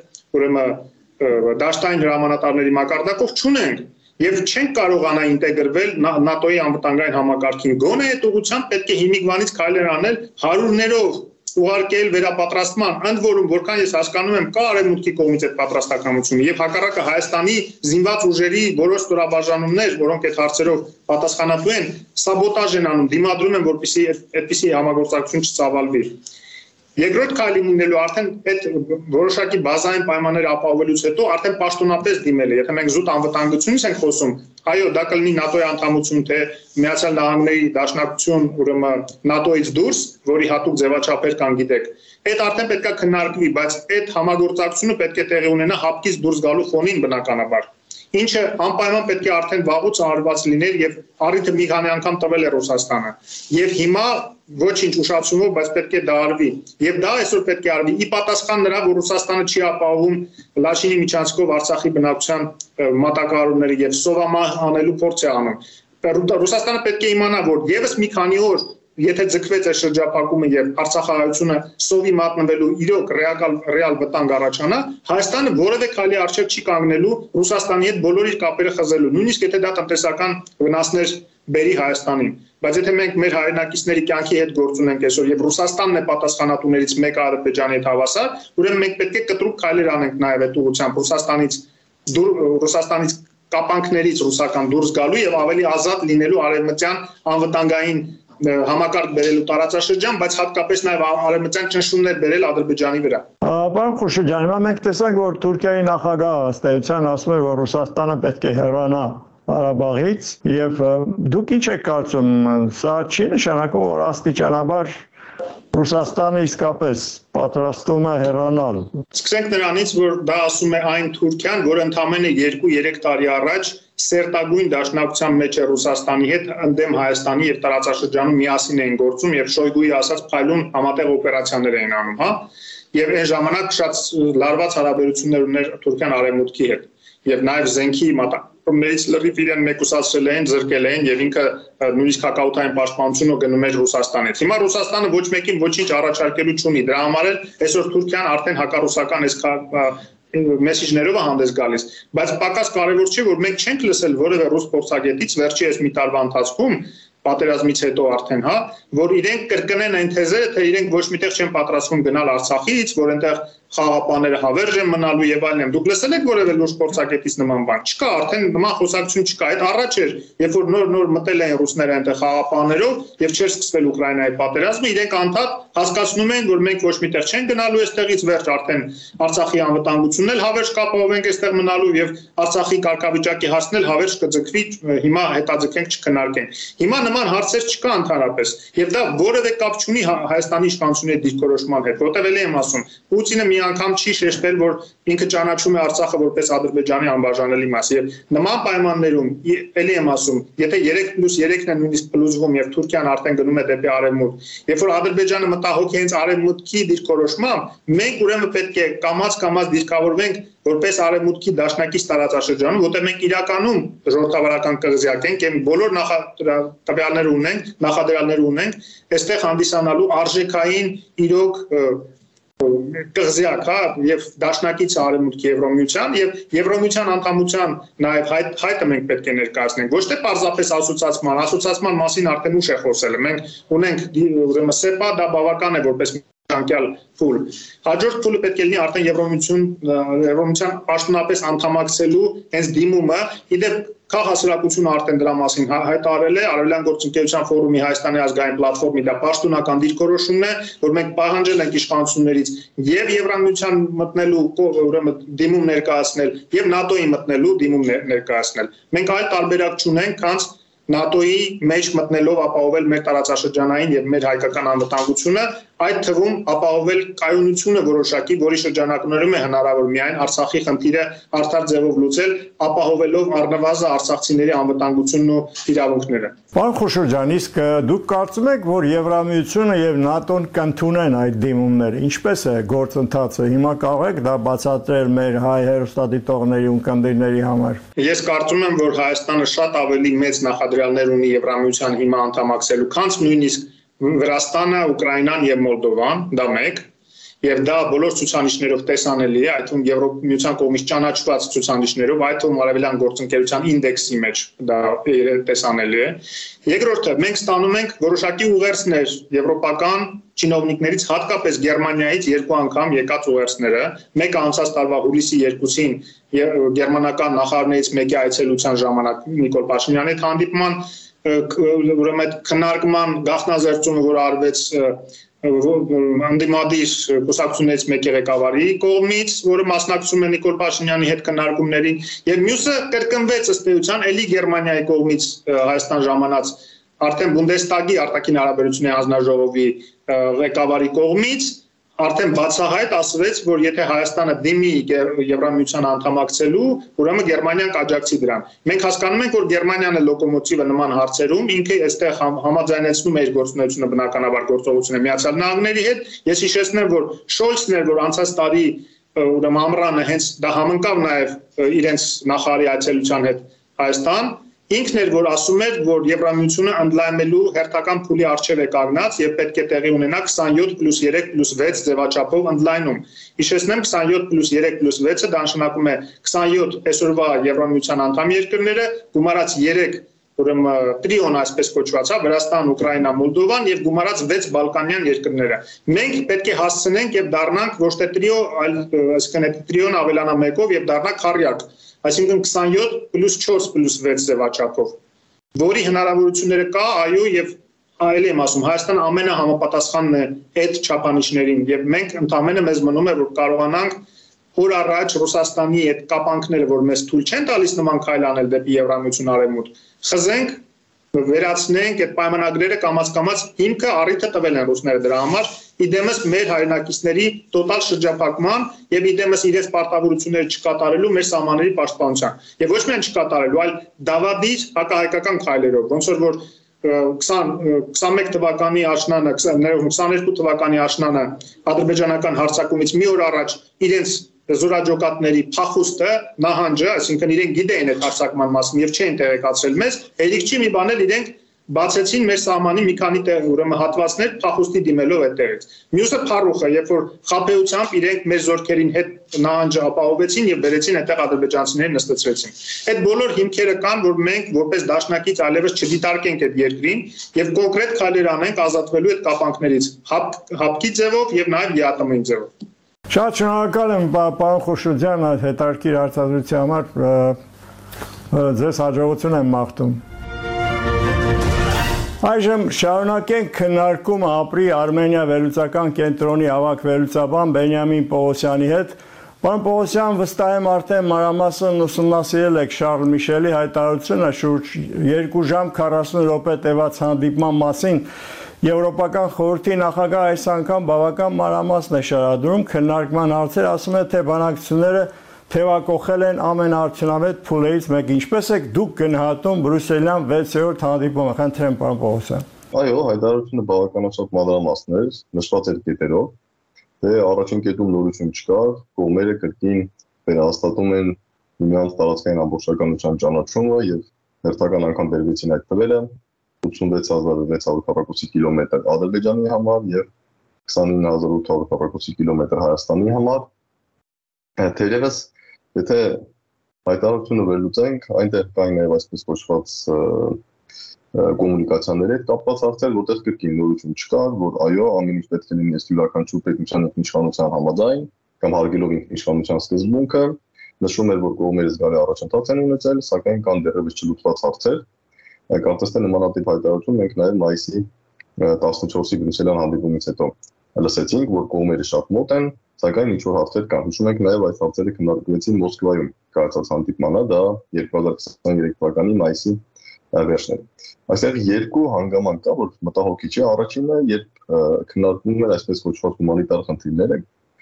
ուրեմն դաշտային հրամանատարների մակարդակով չունենք եւ չենք կարողանա ինտեգրվել ՆԱՏՕ-ի անվտանգային համակարգին։ Գոնե այդ ուղղությամբ պետք է հիմիկվանից քայլեր անել, հարյուրներով ուղարկել վերապատրաստման, ընդ որում որքան ես հասկանում եմ, կա արևմուտքի կողմից այդ պատրաստակամությունը եւ հակառակը Հայաստանի զինված ուժերի որոշ ստորաբաժանումներ, որոնք այդ հարցերով պատասխանատու են, սաբոտաժ են անում, դիմադրում են, որպեսզի այդպիսի համագործակցություն չծավալվի։ Երկրորդ քայլին լինելու արդեն այդ որոշակի բազային պայմանները ապահովելուց հետո արդեն պաշտոնապես դիմել է, եթե մենք զուտ անվտանգությունից ենք խոսում, այո, դա կլինի ՆԱՏՕ-ի անդամություն, թե Միացյալ Նահանգների դաշնակցություն, ուրեմն ՆԱՏՕ-ից դուրս, որի հատուկ ձևաչափեր կան, գիտեք, այդ արդեն պետք է քննարկվի, բայց այդ համագործակցությունը պետք է տեղի ունենա հապկից դուրս գալու ֆոնին բնականաբար, ինչը անպայման պետք է արդեն վաղուց արված լիներ եւ առիթը մի քանի անգամ տվել է Ռուսաստանը։ Եվ հիմա ոչինչ ուշացումով, բայց պետք է դա արվի։ Եվ դա այսօր պետք է արվի ի պատասխան նրա, որ Ռուսաստանը չի ապահովում Լաշինի միջանցքով Արցախի բնակության մատակարարումները եւ սովամահ անելու փորձ է անում։ Ռուսաստանը պետք է իմանա, որ եւս մի քանի օր եթե ձգվեց այս շրջափակումը եւ Արցախահայությունը սովի մատնվելու իրոք ռեալ ռեալ վտանգ առաջանա, Հայաստանը որևէ քայլի արժեք չի կանգնելու Ռուսաստանի հետ բոլոր իր կապերը խզելու, նույնիսկ եթե դա տնտեսական վնասներ բերի Հայաստանին։ Բայց եթե մենք մեր հայրենակիցների կյանքի հետ գործ ունենք այսօր եւ Ռուսաստանն է պատասխանատուներից մեկը Ադրբեջանի հետ հավասար, ուրեմն մենք պետք է կտրուկ քայլեր անենք նաեւ այդ ուղղությամբ Ռուսաստանից Ռուսաստանից կապանքներից ռուսական դուրս գալու եւ ավելի ազատ լինելու արևմտյան անվտանգային համակարգ բերելու տարածաշրջան, բայց հատկապես նաև արևմտյան ճնշումներ բերել Ադրբեջանի վրա։ Պարոն Խուշուջյան, հիմա մենք տեսանք, որ Թուրքիայի նախագահը ըստ էության ասում է, որ Ռուսաստանը պետք է հեռանա Ղարաբաղից եւ դուք ինչ եք կարծում, սա չի նշանակում, որ աստիճանաբար Ռուսաստանը իսկապես պատրաստում է հեռանալ։ Սկսենք նրանից, որ դա ասում է այն Թուրքիան, որ ընդամենը երկու-երեք տարի առաջ սերտագույն դաշնակցության մեջ է Ռուսաստանի հետ ընդդեմ Հայաստանի եւ տարածաշրջանում միասին էին գործում եւ Շոյգուի ասած փայլուն համատեղ օպերացիաներ էին անում, հա։ Եւ այն ժամանակ շատ լարված հարաբերություններ ուներ Թուրքիան Արևմուտքի հետ եւ նաեւ զենքի մատակներից լրիվ իրեն մեկուսացրել էին, զրկել էին եւ ինքը նույնիսկ հակաօդային պաշտպանությունը գնում էր Ռուսաստանից։ Հիմա Ռուսաստանը ոչ մեկին ոչինչ առաջարկելու չունի։ Դրա համար էլ այսօր Թուրքիան արդեն հակառուսական այս մեսիջներով է հանդես գալիս, բայց պակաս կարևոր չէ, որ մենք չենք լսել որևէ ռուս փորձագետից վերջի այս մի տարվա ընթացքում պատերազմից հետո արդեն, հա, որ իրենք կրկնեն այն թեզերը, թե իրենք ոչ միտեղ չեն պատրաստվում գնալ Արցախից, որ այնտեղ խաղապաները հավերժ են մնալու եւ այլն։ Դուք լսել եք որևէ լուրջ փորձագետից նման բան։ Չկա, արդեն նման խոսակցություն չկա։ Այդ առաջ էր, երբ որ նոր-նոր մտել էին ռուսները այնտեղ խաղապաներով եւ չէր սկսվել Ուկրաինայի պատերազմը, իրենք անդադ հասկացնում էին, որ մենք ոչ միտեղ չեն գնալու այստեղից վերջ, արդեն Արցախի անվտանգությունն էլ հավերժ կապահովենք այստեղ մնալու եւ Արցախի կարգավիճակի հասնել հավերժ կձգվի, հիմա հետաձգենք չքննարկենք։ Հիմա նման հարցեր չկա ընդհանրապես եւ դա որևէ կապ չունի Հայաստանի իշխանությունների դիրքորոշման հետ, որտեղ էլ եմ ասում, Պուտինը մի անգամ չի շեշտել, որ ինքը ճանաչում է Արցախը որպես Ադրբեջանի անբաժանելի մաս եւ նման պայմաններում ելի եմ ասում, եթե երեք պլյուս երեքն է նույնիսկ փլուզվում եւ Թուրքիան արդեն գնում է դեպի արևմուտք, երբ որ Ադրբեջանը մտահոգ է հենց արևմուտքի դիրքորոշմամբ, մենք ուրեմն պետք է կամաց-կամաց դիրքավորվենք որպես արևմուտքի դաշնակից տարածաշրջանում, որտեղ մենք իրականում ժողովրդավարական կղզյակ ենք, եւ բոլոր նախատվյալները ունենք, նախադրյալները ունենք, այստեղ հանդիսանալու արժեքային իրոք կղզյակ, հա, եւ դաշնակից արևմուտքի Եվրոմիության եւ Եվրոմիության անդամության նաեւ հայտ, հայտը մենք պետք է ներկայացնենք, ոչ թե պարզապես ասոցիացման, ասոցիացման մասին արդեն ուշ է խոսել, մենք ունենք ուրեմն ՍԵՊԱ, դա բավական է որպես անկյալ փուլ։ Հաջորդ փուլը պետք է լինի արդեն Եվրոմիություն, Եվրոմիության պաշտոնապես անդամակցելու հենց դիմումը, իդեպ քաղաքասիրակությունը արդեն դրա մասին հայտարարել է Արևելյան գործընկերության ֆորումի Հայաստանի ազգային պլատֆորմի, դա պաշտոնական դիրքորոշումն է, որ մենք պահանջել ենք իշխանություններից եւ Եվրամիության մտնելու ուրեմն դիմում ներկայացնել եւ ՆԱՏՕ-ի մտնելու դիմում ներկայացնել։ Մենք այլ տարբերակ չունենք, քանց ՆԱՏՕ-ի մեջ մտնելով ապահովել մեր տարածաշրջանային եւ մեր հայկական անվտանգությունը, այդ թվում ապահովել կայունությունը որոշակի, որի շրջանակներում է հնարավոր միայն Արցախի խնդիրը արդար ձևով լուծել, ապահովելով առնվազն արցախցիների անվտանգությունն ու իրավունքները։ Պարոն Խուշուրջյան, իսկ դուք կարծում եք, որ Եվրամիությունը եւ ՆԱՏՕ-ն կընդունեն այդ դիմումները, ինչպես է գործընթացը, հիմա կարող եք դա բացատրել մեր հայ հեռուստադիտողների ու կնդիրների համար։ Ես կարծում եմ, որ Հայաստանը շատ ավելի մեծ նախադրյալներ ունի Եվրամիության հիմա անդամակցելու, քան նույնիսկ Վրաստանը, Ուկրաինան եւ Մոլդովան, դա մեկ, եւ դա բոլոր ցուցանիշներով տեսանելի է, այդ թվում Եվրոմիության կողմից ճանաչված ցուցանիշներով, այդ թվում Արևելյան գործընկերության ինդեքսի մեջ դա տեսանելի է։ Երկրորդը, մենք ստանում ենք որոշակի ուղերձներ եվրոպական չինովնիկներից, հատկապես Գերմանիայից երկու անգամ եկած ուղերձները, մեկը անցած տարվա հուլիսի երկուսին գերմանական նախարարներից մեկի այցելության ժամանակ Նիկոլ Փաշինյանի հետ հանդիպման, ուրեմն քննարկման գաղտնազերծումը, որ արվեց անդիմադիր կուսակցություններից մեկի ղեկավարի կողմից, որը մասնակցում է Նիկոլ Փաշինյանի հետ քննարկումներին, եւ մյուսը կրկնվեց ըստ էության էլի Գերմանիայի կողմից Հայաստան ժամանած արդեն Բունդեստագի արտաքին հարաբերությունների հանձնաժողովի ղեկավարի կողմից արդեն բացահայտ ասվեց, որ եթե Հայաստանը դիմի Եվրամիության անդամակցելու, ուրեմն Գերմանիան կաջակցի դրան։ Մենք հասկանում ենք, որ Գերմանիան է լոկոմոտիվը նման հարցերում, ինքը այստեղ համաձայնեցնում է իր գործունեությունը բնականաբար գործողությունը Միացյալ Նահանգների հետ։ Ես հիշեցնեմ, որ Շոլցն էր, որ անցած տարի ուրեմն ամռանը հենց դա համընկավ նաև իրենց նախարարի այցելության հետ Հայաստան, ինքն էր, որ ասում էր, որ Եվրամիությունը ընդլայնելու հերթական փուլի առջև է կանգնած եւ պետք է տեղի ունենա քսանյոթ պլյուս երեք պլյուս վեց ձևաչափով ընդլայնում։ Հիշեցնեմ, քսանյոթ պլյուս երեք պլյուս վեցը դա նշանակում է քսանյոթ այսօրվա Եվրամիության անդամ երկրները, գումարած երեք ուրեմն տրիոն այսպես կոչված, հա, Վրաստան, Ուկրաինա, Մոլդովան եւ գումարած վեց բալկանյան երկրները։ Մենք պետք է հասցնենք եւ դառնանք ոչ թե տրիո, այլ այսինքն այդ տրիոն ավելանա մեկով եւ դառնա քառյակ, այսինքն քսանյոթ պլյուս չորս պլյուս վեց ձևաչափով, որի հնարավորությունները կա, այո, եւ այլ եմ ասում, Հայաստանը ամենահամապատասխանն է այդ չափանիշներին եւ մենք ընդամենը մեզ մնում է, որ կարողանանք օր առաջ Ռուսաստանի այդ կապանքները, որ մեզ թույլ չեն տալիս նման քայլ անել դեպի Եվրամիություն արևմուտք, խզենք, վերացնենք այդ պայմանագրերը կամաց-կամաց հիմքը առիթը տվել են ռուսները դրա համար իդեմս մեր հայրենակիցների տոտալ շրջափակման եւ իդեմս իրենց պարտավորությունները չկատարելու մեր սահմանների պաշտպանության եւ ոչ միայն չկատարելու, այլ դավադիր հակահայկական քայլերով, ոնց որ քսաներկու թվականի աշնանը, քսաներկու թվականի աշնանը ադրբեջանական հարձակումից մի օր առաջ իրենց զորաջոկատների փախուստը, նահանջը, այսինքն իրենք գիտեին այդ հարձակման մասին եւ չէին տեղեկացրել մեզ, երիք չի մի բան էլ իրենք բացեցին մեր սահմանի մի քանի ուրեմն հատվածներ փախուստի դիմելով այդտեղից։ Մյուսը փառուխը, երբ որ խաբեությամբ իրենք մեր զորքերին հետ նահանջը ապահովեցին եւ բերեցին այդտեղ ադրբեջանցիներին նստեցրեցին։ Այդ բոլոր հիմքերը կան, որ մենք որպես դաշնակից այլևս չդիտարկենք այդ երկրին եւ կոնկրետ քայլեր անենք ազատվելու այդ կապանքներից, հապկի ձևով եւ նաեւ ԵԱՏՄ-ի ձևով։ Շատ շնորհակալ եմ պարոն Խուշուձյան այդ հետաքրքիր արձագանքի համար, ձեզ հաջողություն եմ մաղթում։ Այժմ շարունակենք քննարկումը ապրի Արմենիա վերլուծական կենտրոնի ավագ վերլուծաբան Բենյամին Պողոսյանի հետ։ Պարոն Պողոսյան, վստահ եմ արդեն մանրամասն ուսումնասիրել եք Շարլ Միշելի հայտարարությունը շուրջ երկու ժամ քառասուն րոպե տևած հանդիպման մասին։ Եվրոպական խորհրդի նախագահ այս անգամ բավական մանրամասն է շարադրում քննարկման հարցեր, ասում է, թե բանակցությունները թևակողել են ամենաարդյունավետ փուլերից մեկը։ Ինչպես եք դուք գնահատում բրյուսելյան վեցերորդ հանդիպումը, խնդրեմ պարոն Պողոսյան։ Այո, հայտարարությունը բավականաչափ մանրամասն էր, նշված էր կետերով, թե առաջին կետում նորություն չկար, կողմերը կրկին վերահաստատում են միմյանց տարածքային ամբողջականության ճանաչումը եւ հերթական անգամ բերվեցին այդ թվերը ութսունվեց հազար վեց հարյուր քառակուսի կիլոմետր Ադրբեջանի համար եւ քսանինը հազար ութ հարյուր քառակուսի կիլոմետր Հայաստանի համար։ Թերևս, եթե հայտարարությունը վերլուծենք, այնտեղ կային նաեւ այսպես կոչված կոմունիկացիաների հետ կապված հարցեր, որտեղ կրկին նորություն չկար, որ այո, ամեն ինչ պետք է լինի յուրաքանչյուր պետության ինքնիշխանության համաձայն կամ հարգելով ինքնիշխանության սկզբունքը, նշվում էր, որ կողմերը զգալի առաջընթաց են ունեցել, սակայն կան դեռևս չլուծված հարցեր։ Կարծես թե նմանատիպ հայտարարություն մենք նաև մայիսի տասնչորսի բրյուսելյան հանդիպումից հետո լսեցինք, որ կողմերը շատ մոտ են, սակայն ինչ-որ հարցեր կան։ Հիշում եք նաև այս հարցերը քննարկվեցին Մոսկվայում կայացած հանդիպմանը, դա երկու հազար քսաներեք թվականի մայիսի վերջն էր։ Այստեղ երկու հանգամանք կա, որ մտահոգիչ է։ Առաջինը, երբ քննարկվում են այսպես կոչված հումանիտար խնդիրները,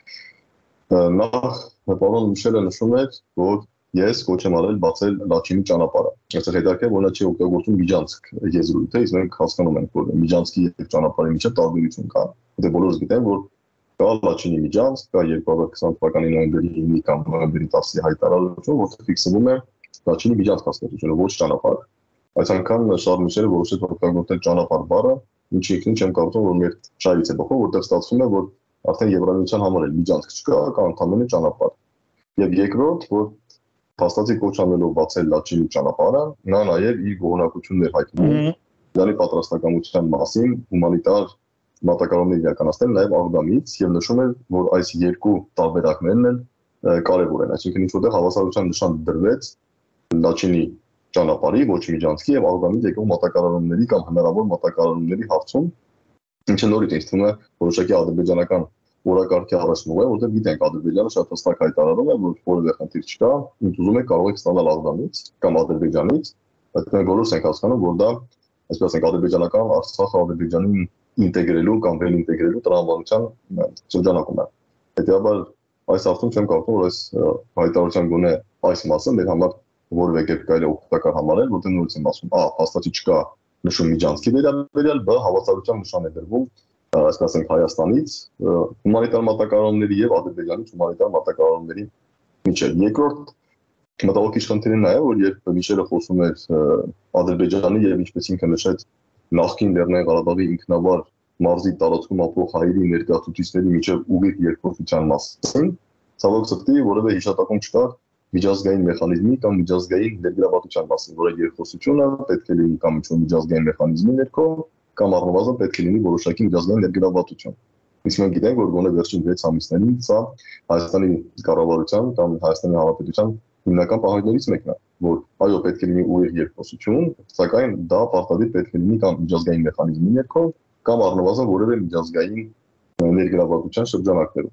նախ պարոն Միշելը նշում էր, որ ես կոչ եմ արել բացել Լաչինի ճանապարհը։ Այստեղ հետաքրքիր որ նա չի օգտագործում Միջանցք եզրույթը, իսկ մենք հասկանում ենք, որ Միջանցքի եւ ճանապարհի միջեւ տարբերություն կա։ Դե բոլորս գիտեն, որ կա Լաչինի Միջանցք, կա երկու հազար քսան թվականի նոյեմբերի ինը կամ նոյեմբերի տասի հայտարարություն, որտեղ ֆիքսվում է Լաչինի Միջանցք հասկացությունը, ոչ ճանապարհ։ Այս անգամ Շարլ Միշելը որոշեց օգտագործել ճանապարհ բառը, ինչի ինքնին չեմ կարծում, որ մեր շահից է բխում, որտեղ ստացվում է, որ արդեն Եվրամիության համար էլ Միջանցք չկա, կա ընդհանրապես ճանապարհ։ Եվ երկրորդ, որ փաստացի կոչ անելով բացել Լաչինի ճանապարհը, նա նաև իր գոհունակություններ հայտնում դանի պատրաստակամության մասին հումանիտար մատակարարումներ իրականացնել նաև Աղդամից եւ նշում է, որ այս երկու տարբերակներն են կարևոր են, այսինքն ինչ որտեղ հավասարության նշան դրվեց Լաչինի ճանապարհի, ոչ Միջանցքի եւ Աղդամից եկող մատակարարումների կամ հնարավոր մատակարարումների հարցում, ինչը նորից ինձ թվում է որոշակի ադրբեջանական օրակարգի առաջնող է, որտեղ գիտենք Ադրբեջանը շատ հստակ հայտարարում է, որ որևէ խնդիր չկա, ինչ ուզում եք կարող եք ստանալ Աղդամից կամ Ադրբեջանից, բայց մենք բոլորս ենք հասկանում, որ դա, այսպես ասենք, ադրբեջանական Արցախը Ադրբեջանին ինտեգրելու կամ վերինտեգրելու տրամաբանության շրջանակում է։ Հետևաբար այս հարցում չեմ կարծում, որ այս հայտարարության գոնե այս մասը մեր համար որևէ կերպ կարելի է օգտակար համարել, որտեղ նորից եմ ասում, ա, փաստացի չկա նշում Միջանցքի վերաբերյալ, բ հավասարության նշան է դրվում այսպես ասենք Հայաստանից հումանիտար մատակարարումների եւ Ադրբեջանից հումանիտար մատակարարումների միջեւ։ Երկրորդ մտահոգիչ խնդիրը նա է, որ երբ Միշելը խոսում էր Ադրբեջանի եւ ինչպես ինքը նշեց նախկին Լեռնային Ղարաբաղի ինքնավար մարզի տարածքում ապրող հայերի ներկայացուցիչների միջեւ ուղիղ երկխոսության մասին, ցավոք սրտի որևէ հիշատակում չկար միջազգային մեխանիզմի կամ միջազգային ներգրավվածության մասին, որը երկխոսությունը պետք է լինի կամ ինչ-որ միջազգային մեխանիզմի ներքո կամ առնվազն պետք է լինի որոշակի միջազգային ներգրավվածություն։ Իսկ մենք գիտենք, որ գոնե վերջին վեց ամիսներին սա Հայաստանի կառավարության կամ Հայաստանի Հանրապետության հիմնական պահանջներից մեկն է, որ այո պետք է լինի ուղիղ երկխոսություն, սակայն դա պարտադիր պետք է լինի կամ միջազգային մեխանիզմի ներքո կամ առնվազն որևէ միջազգային ներգրավվածության շրջանակներում։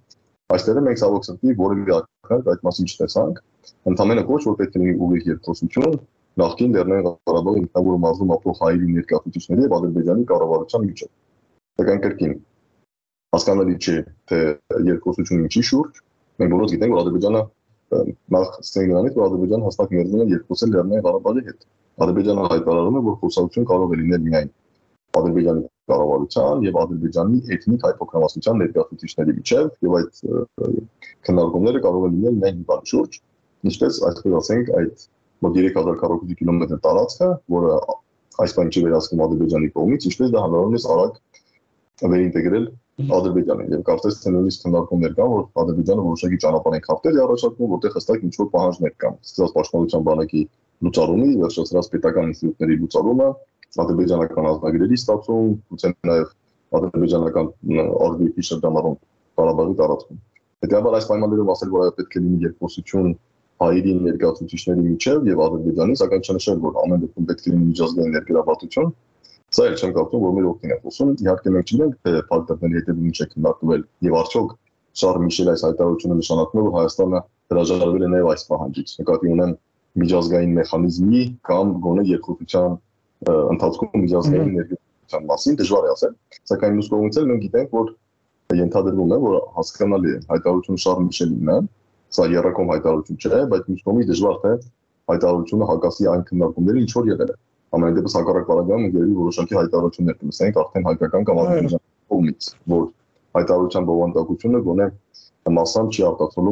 Այստեղ մենք ցավոք սրտի որևէ ակնարկ այդ մասին չտեսանք։ Ընդամենը ոչ որ պետք է լինի ուղիղ երկխոսություն նախկին Լեռնային Ղարաբաղի ինքնավոր մարզում ապրող հայերի ներկայացուցիչների եւ Ադրբեջանի կառավարության միջեւ։ Սակայն կրկին հասկանալի չէ, թե երկխոսությունը ինչի շուրջ։ Մենք բոլորս գիտենք, որ Ադրբեջանը նախ ստենք նրանից, որ Ադրբեջանը հստակ մերժում է երկխոսել Լեռնային Ղարաբաղի հետ։ Ադրբեջանը հայտարարում է, որ խոսակցություն կարող է լինել միայն Ադրբեջանի կառավարության եւ Ադրբեջանի էթնիկ հայ փոքրամասնության ներկայացուցիչների միջեւ եւ այդ քննարկումները կարող են լինել միայն մի բանի շուրջ, ինչպես այսպես ասենք այդ մոտ երեք հազար քառակուսի կիլոմետր տարածքը, որը այս բանը չի վերահսկվում Ադրբեջանի կողմից, ինչպես դա հնարավոր է արագ վերինտեգրել Ադրբեջանին եւ կարծես թե նույնիսկ քննարկումներ կան, որ Ադրբեջանը որոշակի ճանապարհային քարտեր է առաջարկում, որտեղ հստակ ինչ-որ պահանջներ կան, սկսած պաշտպանության բանակի լուծարումի, վերջացրած պետական ինստիտուտների լուծարումը, ադրբեջանական ազգագրերի ստացում, գուցե նաև ադրբեջանական արժույթի շրջանառում Ղարաբաղի տարածքում։ Հետևաբար այս պայմաններով ասել, որ պետք է լինի երկխոսություն հայերի ներկայացուցիչների միջև եւ Ադրբեջանի, սակայն չնշել, որ ամեն դեպքում պետք է լինի միջազգային ներգրավվածություն, սա էլ չեմ կարծում, որ մեր օգտին է խոսում։ Իհարկե մենք չգիտենք, թե փակտերների հետևում ինչ է քննարկվել եւ արդյոք Շարլ Միշել այս հայտարարությունը նշանակում է, որ Հայաստանը հրաժարվել է նաեւ այս պահանջից։ Նկատի ունեմ միջազգային մեխանիզմի կամ գոնե երկխոսության ընթացքում միջազգային ներգրավվածության մասին դժվար է ասել, սակայն մյուս կողմից էլ մենք գիտենք, որ ենթադրվում է, որ հասկանալի է հայտարարությունը Շարլ Միշելինն է, սա երրակոմ հայտարարություն չէ, բայց մյուս կողմից դժվար թե հայտարարությունը հակասի այն քննարկումների, ինչ որ եղել է։ Ամեն դեպս հակառակ բանալիան երևի որոշակի հայտարարություններ կմսենք արդեն հայկական կամ ադրբեջանական կողմից, որ հայտարարության բովանդակությունը գոնե մասամբ չի արտացոլում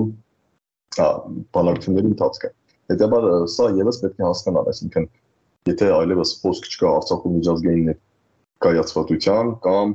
բանակցությունների ընթացքը։ Հետևաբար սա եւս պետք է հասկանալ, այսինքն եթե այլևս խոսք չկա Արցախում միջազգային ներկայացվածության կամ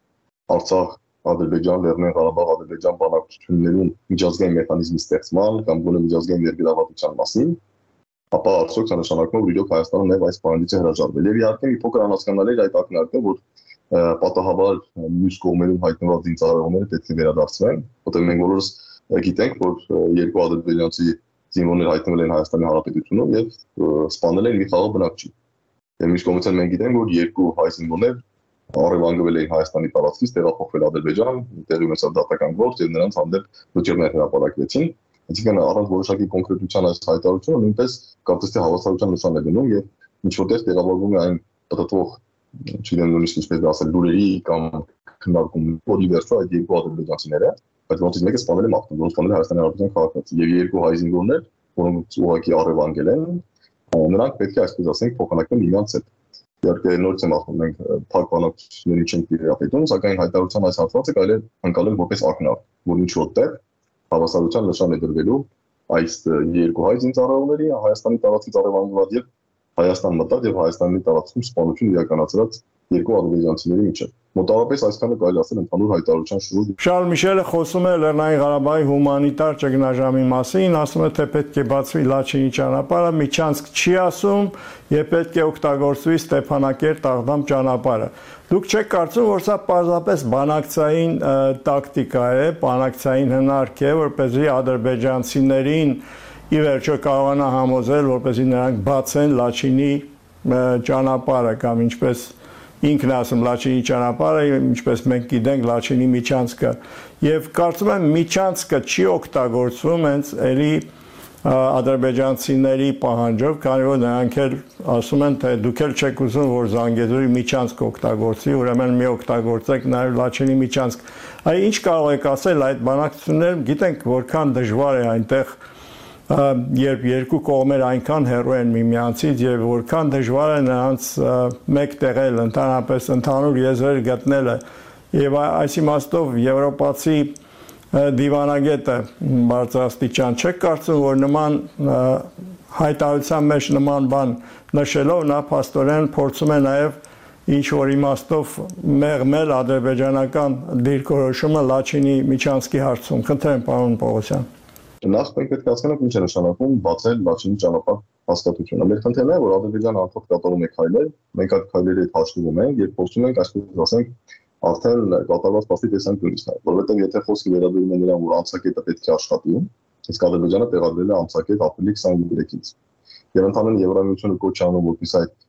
Արցախ, Ադրբեջան, Լեռնային Ղարաբաղ, Ադրբեջան բանակցություններում միջազգային մեխանիզմի ստեղծման կամ գոնե միջազգային ներգրավվածության մասին, ապա արդյոք դա նշանակում է, որ իրոք Հայաստանը նաև այս պահանջից է հրաժարվել։ Եվ իհարկե մի փոքր անհասկանալի է այդ ակնարկը, որ պատահաբար մյուս կողմերում հայտնված զինծառայողները պետք է վերադարձվեն, որտեղ մենք բոլորս գիտենք, որ երկու ադրբեջանցի զինվորներ հայտնվել են Հայաստանի Հանրապետությունում եւ սպանել են մի խաղաղ բնակչի։ Եվ մյուս կողմից մենք գիտենք, որ երկու հայ զինվորներ առևանգվել էին Հայաստանի տարածքից, տեղափոխվել Ադրբեջան, տեղի ունեցավ դատական գործ եւ նրանց հանդեպ վճիռներ հրապարակվեցին։ Այսինքն առանց որոշակի կոնկրետության այս հայտարարությունը նույնպես կարծես թե հավասարության նշան է դնում եւ ինչ որտեղ տեղավորվում է այն պատտվող, չգիտեմ նույնիսկ ինչպես ասել, լուրերի կամ քննարկումների, որի վերջո այդ երկու ադրբեջանցիները, բայց ոնց մեկը սպանել է մարտում, ոնց սպանել է Հայաստանի Հանրապետության քաղաքացի եւ երկու հայ զինվորներ, որոնք ուղղակի առևանգել են, նրանք պետք է այսպես ասենք փոխանակեն միմյանց հետ։ Իհարկե նորից եմ ասում, մենք փակ բանակցությունների չենք դիրապետում, սակայն հայտարարության այս հատվածը կարելի է անցնել որպես ակնարկ, որ ինչ որտեղ հավասարության նշան է դրվելու այս երկու հայ զինծառայողների Հայաստանի տարածքից առևանգված եւ Հայաստան մտած եւ Հայաստանի տարածքում սպանություն իրականացրած երկու ադրբեջանցիների միջեւ։ Մոտավորապես այսքանը կարելի ասել ընդհանուր հայտարարության շուրջ։ Շարլ Միշելը խոսում է Լեռնային Ղարաբաղի հումանիտար ճգնաժամի մասին, ասում է, թե պետք է բացվի Լաչինի ճանապարհը, Միչանսկ չի ասում, եւ պետք է օգտագործվի Ստեփանակերտ-Աղդամ ճանապարհը։ Դուք չեք կարծում, որ սա պարզապես բանակցային տակտիկա է, բանակցային հնարք է, որպեսզի ադրբեջանցիներին ի վերջո կարողանա համոզել, որպեսզի նրանք բացեն Լաչինի ճանապարհը կամ ինչպես ինքն ասում Լաչինի ճանապարհը, ինչպես մենք գիտենք Լաչինի Միչանսկը, եւ կարծում եմ Միչանսկը չի օգտագործվում հենց էլի ադրբեջանցիների պահանջով, քանի որ նրանք էլ ասում են, թե դուք էլ չեք ուզում, որ Զանգեզուրի Միչանսկ օգտագործվի, ուրեմն մի օգտագործեք նաեւ Լաչինի Միչանսկ։ Այ ինչ կարող եք ասել այդ բանակցություններում, գիտենք որքան դժվար է այնտեղ երբ երկու կողմեր այնքան հեռու են միմյանցից եւ որքան դժվար է նրանց մեկ տեղել, ընդհանրապես ընդհանուր եզրեր գտնելը եւ այս իմաստով եվրոպացի դիվանագետը բարձրաստիճան չեք կարծում, որ նման հայտարարության մեջ նման բան նշելով նա փաստորեն փորձում է նաեւ ինչ որ իմաստով մեղմել ադրբեջանական դիրքորոշումը Լաչինի Միչանսկի հարցում։ Խնդրեմ, պարոն Պողոսյան։ Նախ մենք պետք է հասկանանք ինչ է նշանակում բացել Լաչինի ճանապարհ հասկացությունը։ Մեր խնդիրն է, որ Ադրբեջանը անդադար կատարում է քայլեր, մենք այդ քայլերի հետ հաշտվում ենք եւ փորձում ենք այսպես ասենք արդեն կատարված փաստի տեսանկյունից նայել, որովհետեւ եթե խոսքը վերաբերում է նրան, որ անցակետը պետք է աշխատի, իսկ Ադրբեջանը տեղադրել է անցակետ ապրիլի քսաներկուից։ Եվ ընդհանրապես Եվրամիությունը կոչ անում, որպես այդ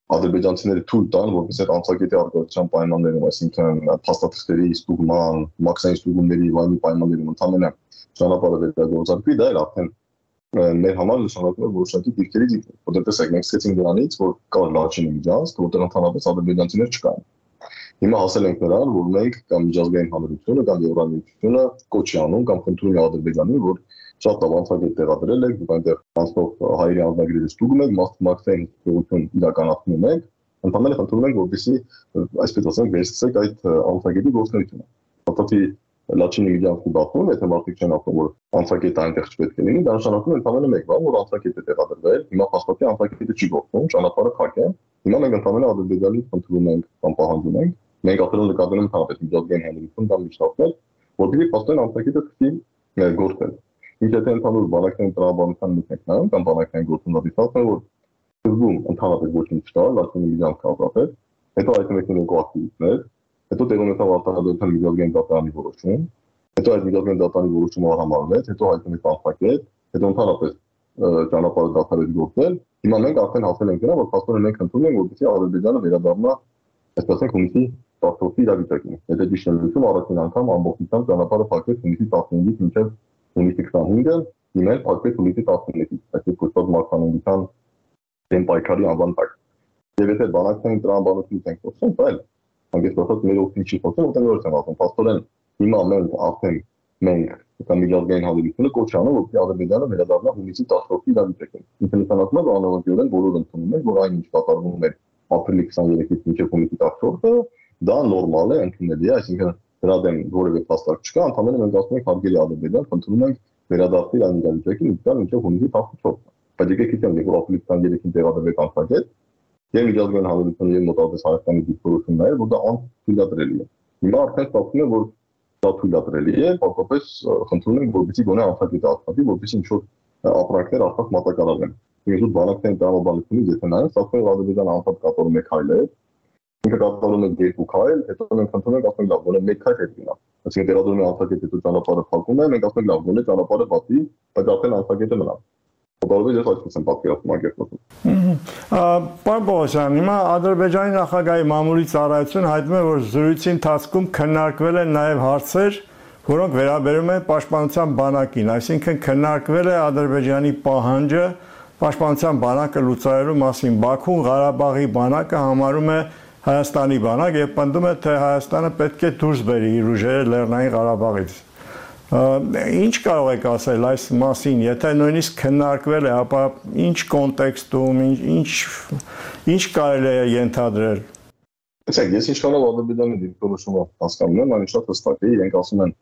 ադրբեջանցիները թույլ տան, որպես այդ անցակետի արգելության պայմաններում, այսինքն փաստաթղթերի ստուգման, մաքսային ստուգումների վայրի պայմաններում ընդհանրապես ճանապարհը վերագործարկվի, դա էլ արդեն մեր համար նշանակում է որոշակի դիրքերի դիպում, որտեղ տեսեք մենք սկսեցինք դրանից, որ կար Լաչինի միջանցք, որտեղ ընդհանրապես ադրբեջանցիներ չկային։ Հիմա հասել ենք նրան, որ մենք կամ միջազգային հանրությունը կամ Եվրամիությունը կոչ է անում կամ խնդրում է Ադրբեջանին, որ շատ լավ անցագետ տեղադրել եք, դուք այնտեղ անցնող հայերի անձնագրերը ստուգում եք, մաքսային հսկողություն իրականացնում եք, ընդհանրապես խնդրում ենք, որպեսզի այսպես ասենք վերցրեք այդ անցագետի գործունեությունը։ Հատկի Լաչինի միջանցքի բախում, եթե մարդիկ չեն ասում, որ անցագետը այնտեղ չպետք է լինի, դա նշանակում է ընդհանրապես մեկ բան, որ անցագետը տեղադրվել, հիմա փաստացի անցագետը չի գործում, ճանապարհը փակ է։ Հիմա մենք ընդհանրապես Ադրբեջանից խնդրում ենք կամ պահանջում ենք, մենք ապրել նկատում ենք հանրապետ միջազգային հանրություն կամ միջնորդներ, որպեսզի փաստորեն անցագետը սկսի գործել։ Ինչ եթե ընդհանուր բանակցային տրամաբանության միտք նայում կամ բանակցային գործունեության, որ դուրում ընդհանրապես ոչինչ չկա, Լաչինի միջանցքը ազատել, հետո այդ մեկն երկու ակտիվիստներ, հետո տեղում եկավ արտահայտության միջազգային դատարանի որոշում, հետո այդ միջազգային դատարանի որոշումը արհամարվեց, հետո հայտնվեց անցակետ, հետո ընդհանրապես ճանապարհը դադարեց գործել։ Հիմա մենք արդեն հասել ենք դրան, որ փաստորեն մենք ընդունում ենք, որպեսզի Ադրբեջանը վերադառնա, այսպես ասենք, հունիսի տասնօրյակի իրավիճակին։ Եթե ճիշտ եմ հիշում, առաջին անգամ ամբողջությամբ ճանապարհը փակվեց հունիսի տասնհինգից մինչև հունիսի քսանհինգը, հիմա էլ փակվեց հունիսի տասնմեկից, այսպես կոչված մարտահրավերության դեմ պայքարի անվան տակ։ Եվ եթե բանակցային տրամաբանությունից ենք խոսում, այլ հանգիստ ասած մեր օգնի չի խոսում, որտեղ նորից եմ ասում, փաստորեն հիմա մենք արդեն մենք կամ միջազգային հանրությունը կոչ անում, որ Ադրբեջանը վերադառնա հունիսի տասնօրյակի իրավիճակին։ Ինքը նշանակում է, որ անօրինորեն բոլորը ընդունում են, որ այն ինչ կատարվում էր ապրիլի քսաներեքից մինչև հունիսի տասնորդը, դա նորմալ է, ընդունելի է, այսինքն դրա դեմ որևէ փաստարկ չկա, ընդհանրապես մենք ասում ենք հարգելի Ադրբեջան, խնդրում ենք վերադարձնել այն իրավիճակին, ինչքան մինչև հունիսի տասնչորսը։ Բայց եկեք իհարկե որ ապրիլի քսաներեքին տեղադրվեք անցագետ, եւ միջազգային հանրությունը եւ մոտավորապես Հայաստանի դիպլոմատությունն է, որ դա անթույլատրելի է։ Հիմա արդեն ստացվում է, որ դա թույլատրելի է, պարզապես խնդրում ենք, որպեսզի գոնե անցագետը աշխատի, որպեսզի ինչ-որ ապրանքներ արդյոք մատակարարվեն։ Ինքնուրույն բանակցային տրամաբանությունից եթե նայենք, ստացվում է Ադրբեջանը անընդհատ կատարում է քայլեր, ինքը կատարում է երկու քայլ, հետո մենք խնդրում ենք, ասում ենք, լավ, գոնե մեկ քայլ հետ գնա։ Այսինքն տեղադրում է անցագետը, հետո ճանապարհը փակում է, մենք ասում ենք, լավ, գոնե ճանապարհը բացի, բայց արդեն անցագետը մնա։ Որովհետեւ ես այսպես եմ պատկերացնում ագերտում։ Պարոն Պողոսյան, հիմա Ադրբեջանի նախագահի մամուլի ծառայությունը հայտնում է, որ զրույցի ընթացքում քննարկվել են նաև հարցեր, որոնք վերաբերում են պաշտպանության բանակին, այսինքն քննարկվել է Ադրբեջանի պահանջը պաշտպանության բանակը լուծարելու մասին։ Բաքուն Ղարաբաղի բանակը համարում է Հայաստանի բանակ եւ պնդում է, թե Հայաստանը պետք է դուրս բերի իր ուժերը Լեռնային Ղարաբաղից։ Ինչ կարող եք ասել այս մասին, եթե նույնիսկ քննարկվել է, ապա ինչ կոնտեքստում, ինչ ինչ կարելի է ենթադրել։ Տեսեք, ես ինչքանով Ադրբեջանի դիրքորոշումը հասկանում եմ, այն շատ հստակ է, իրենք ասում են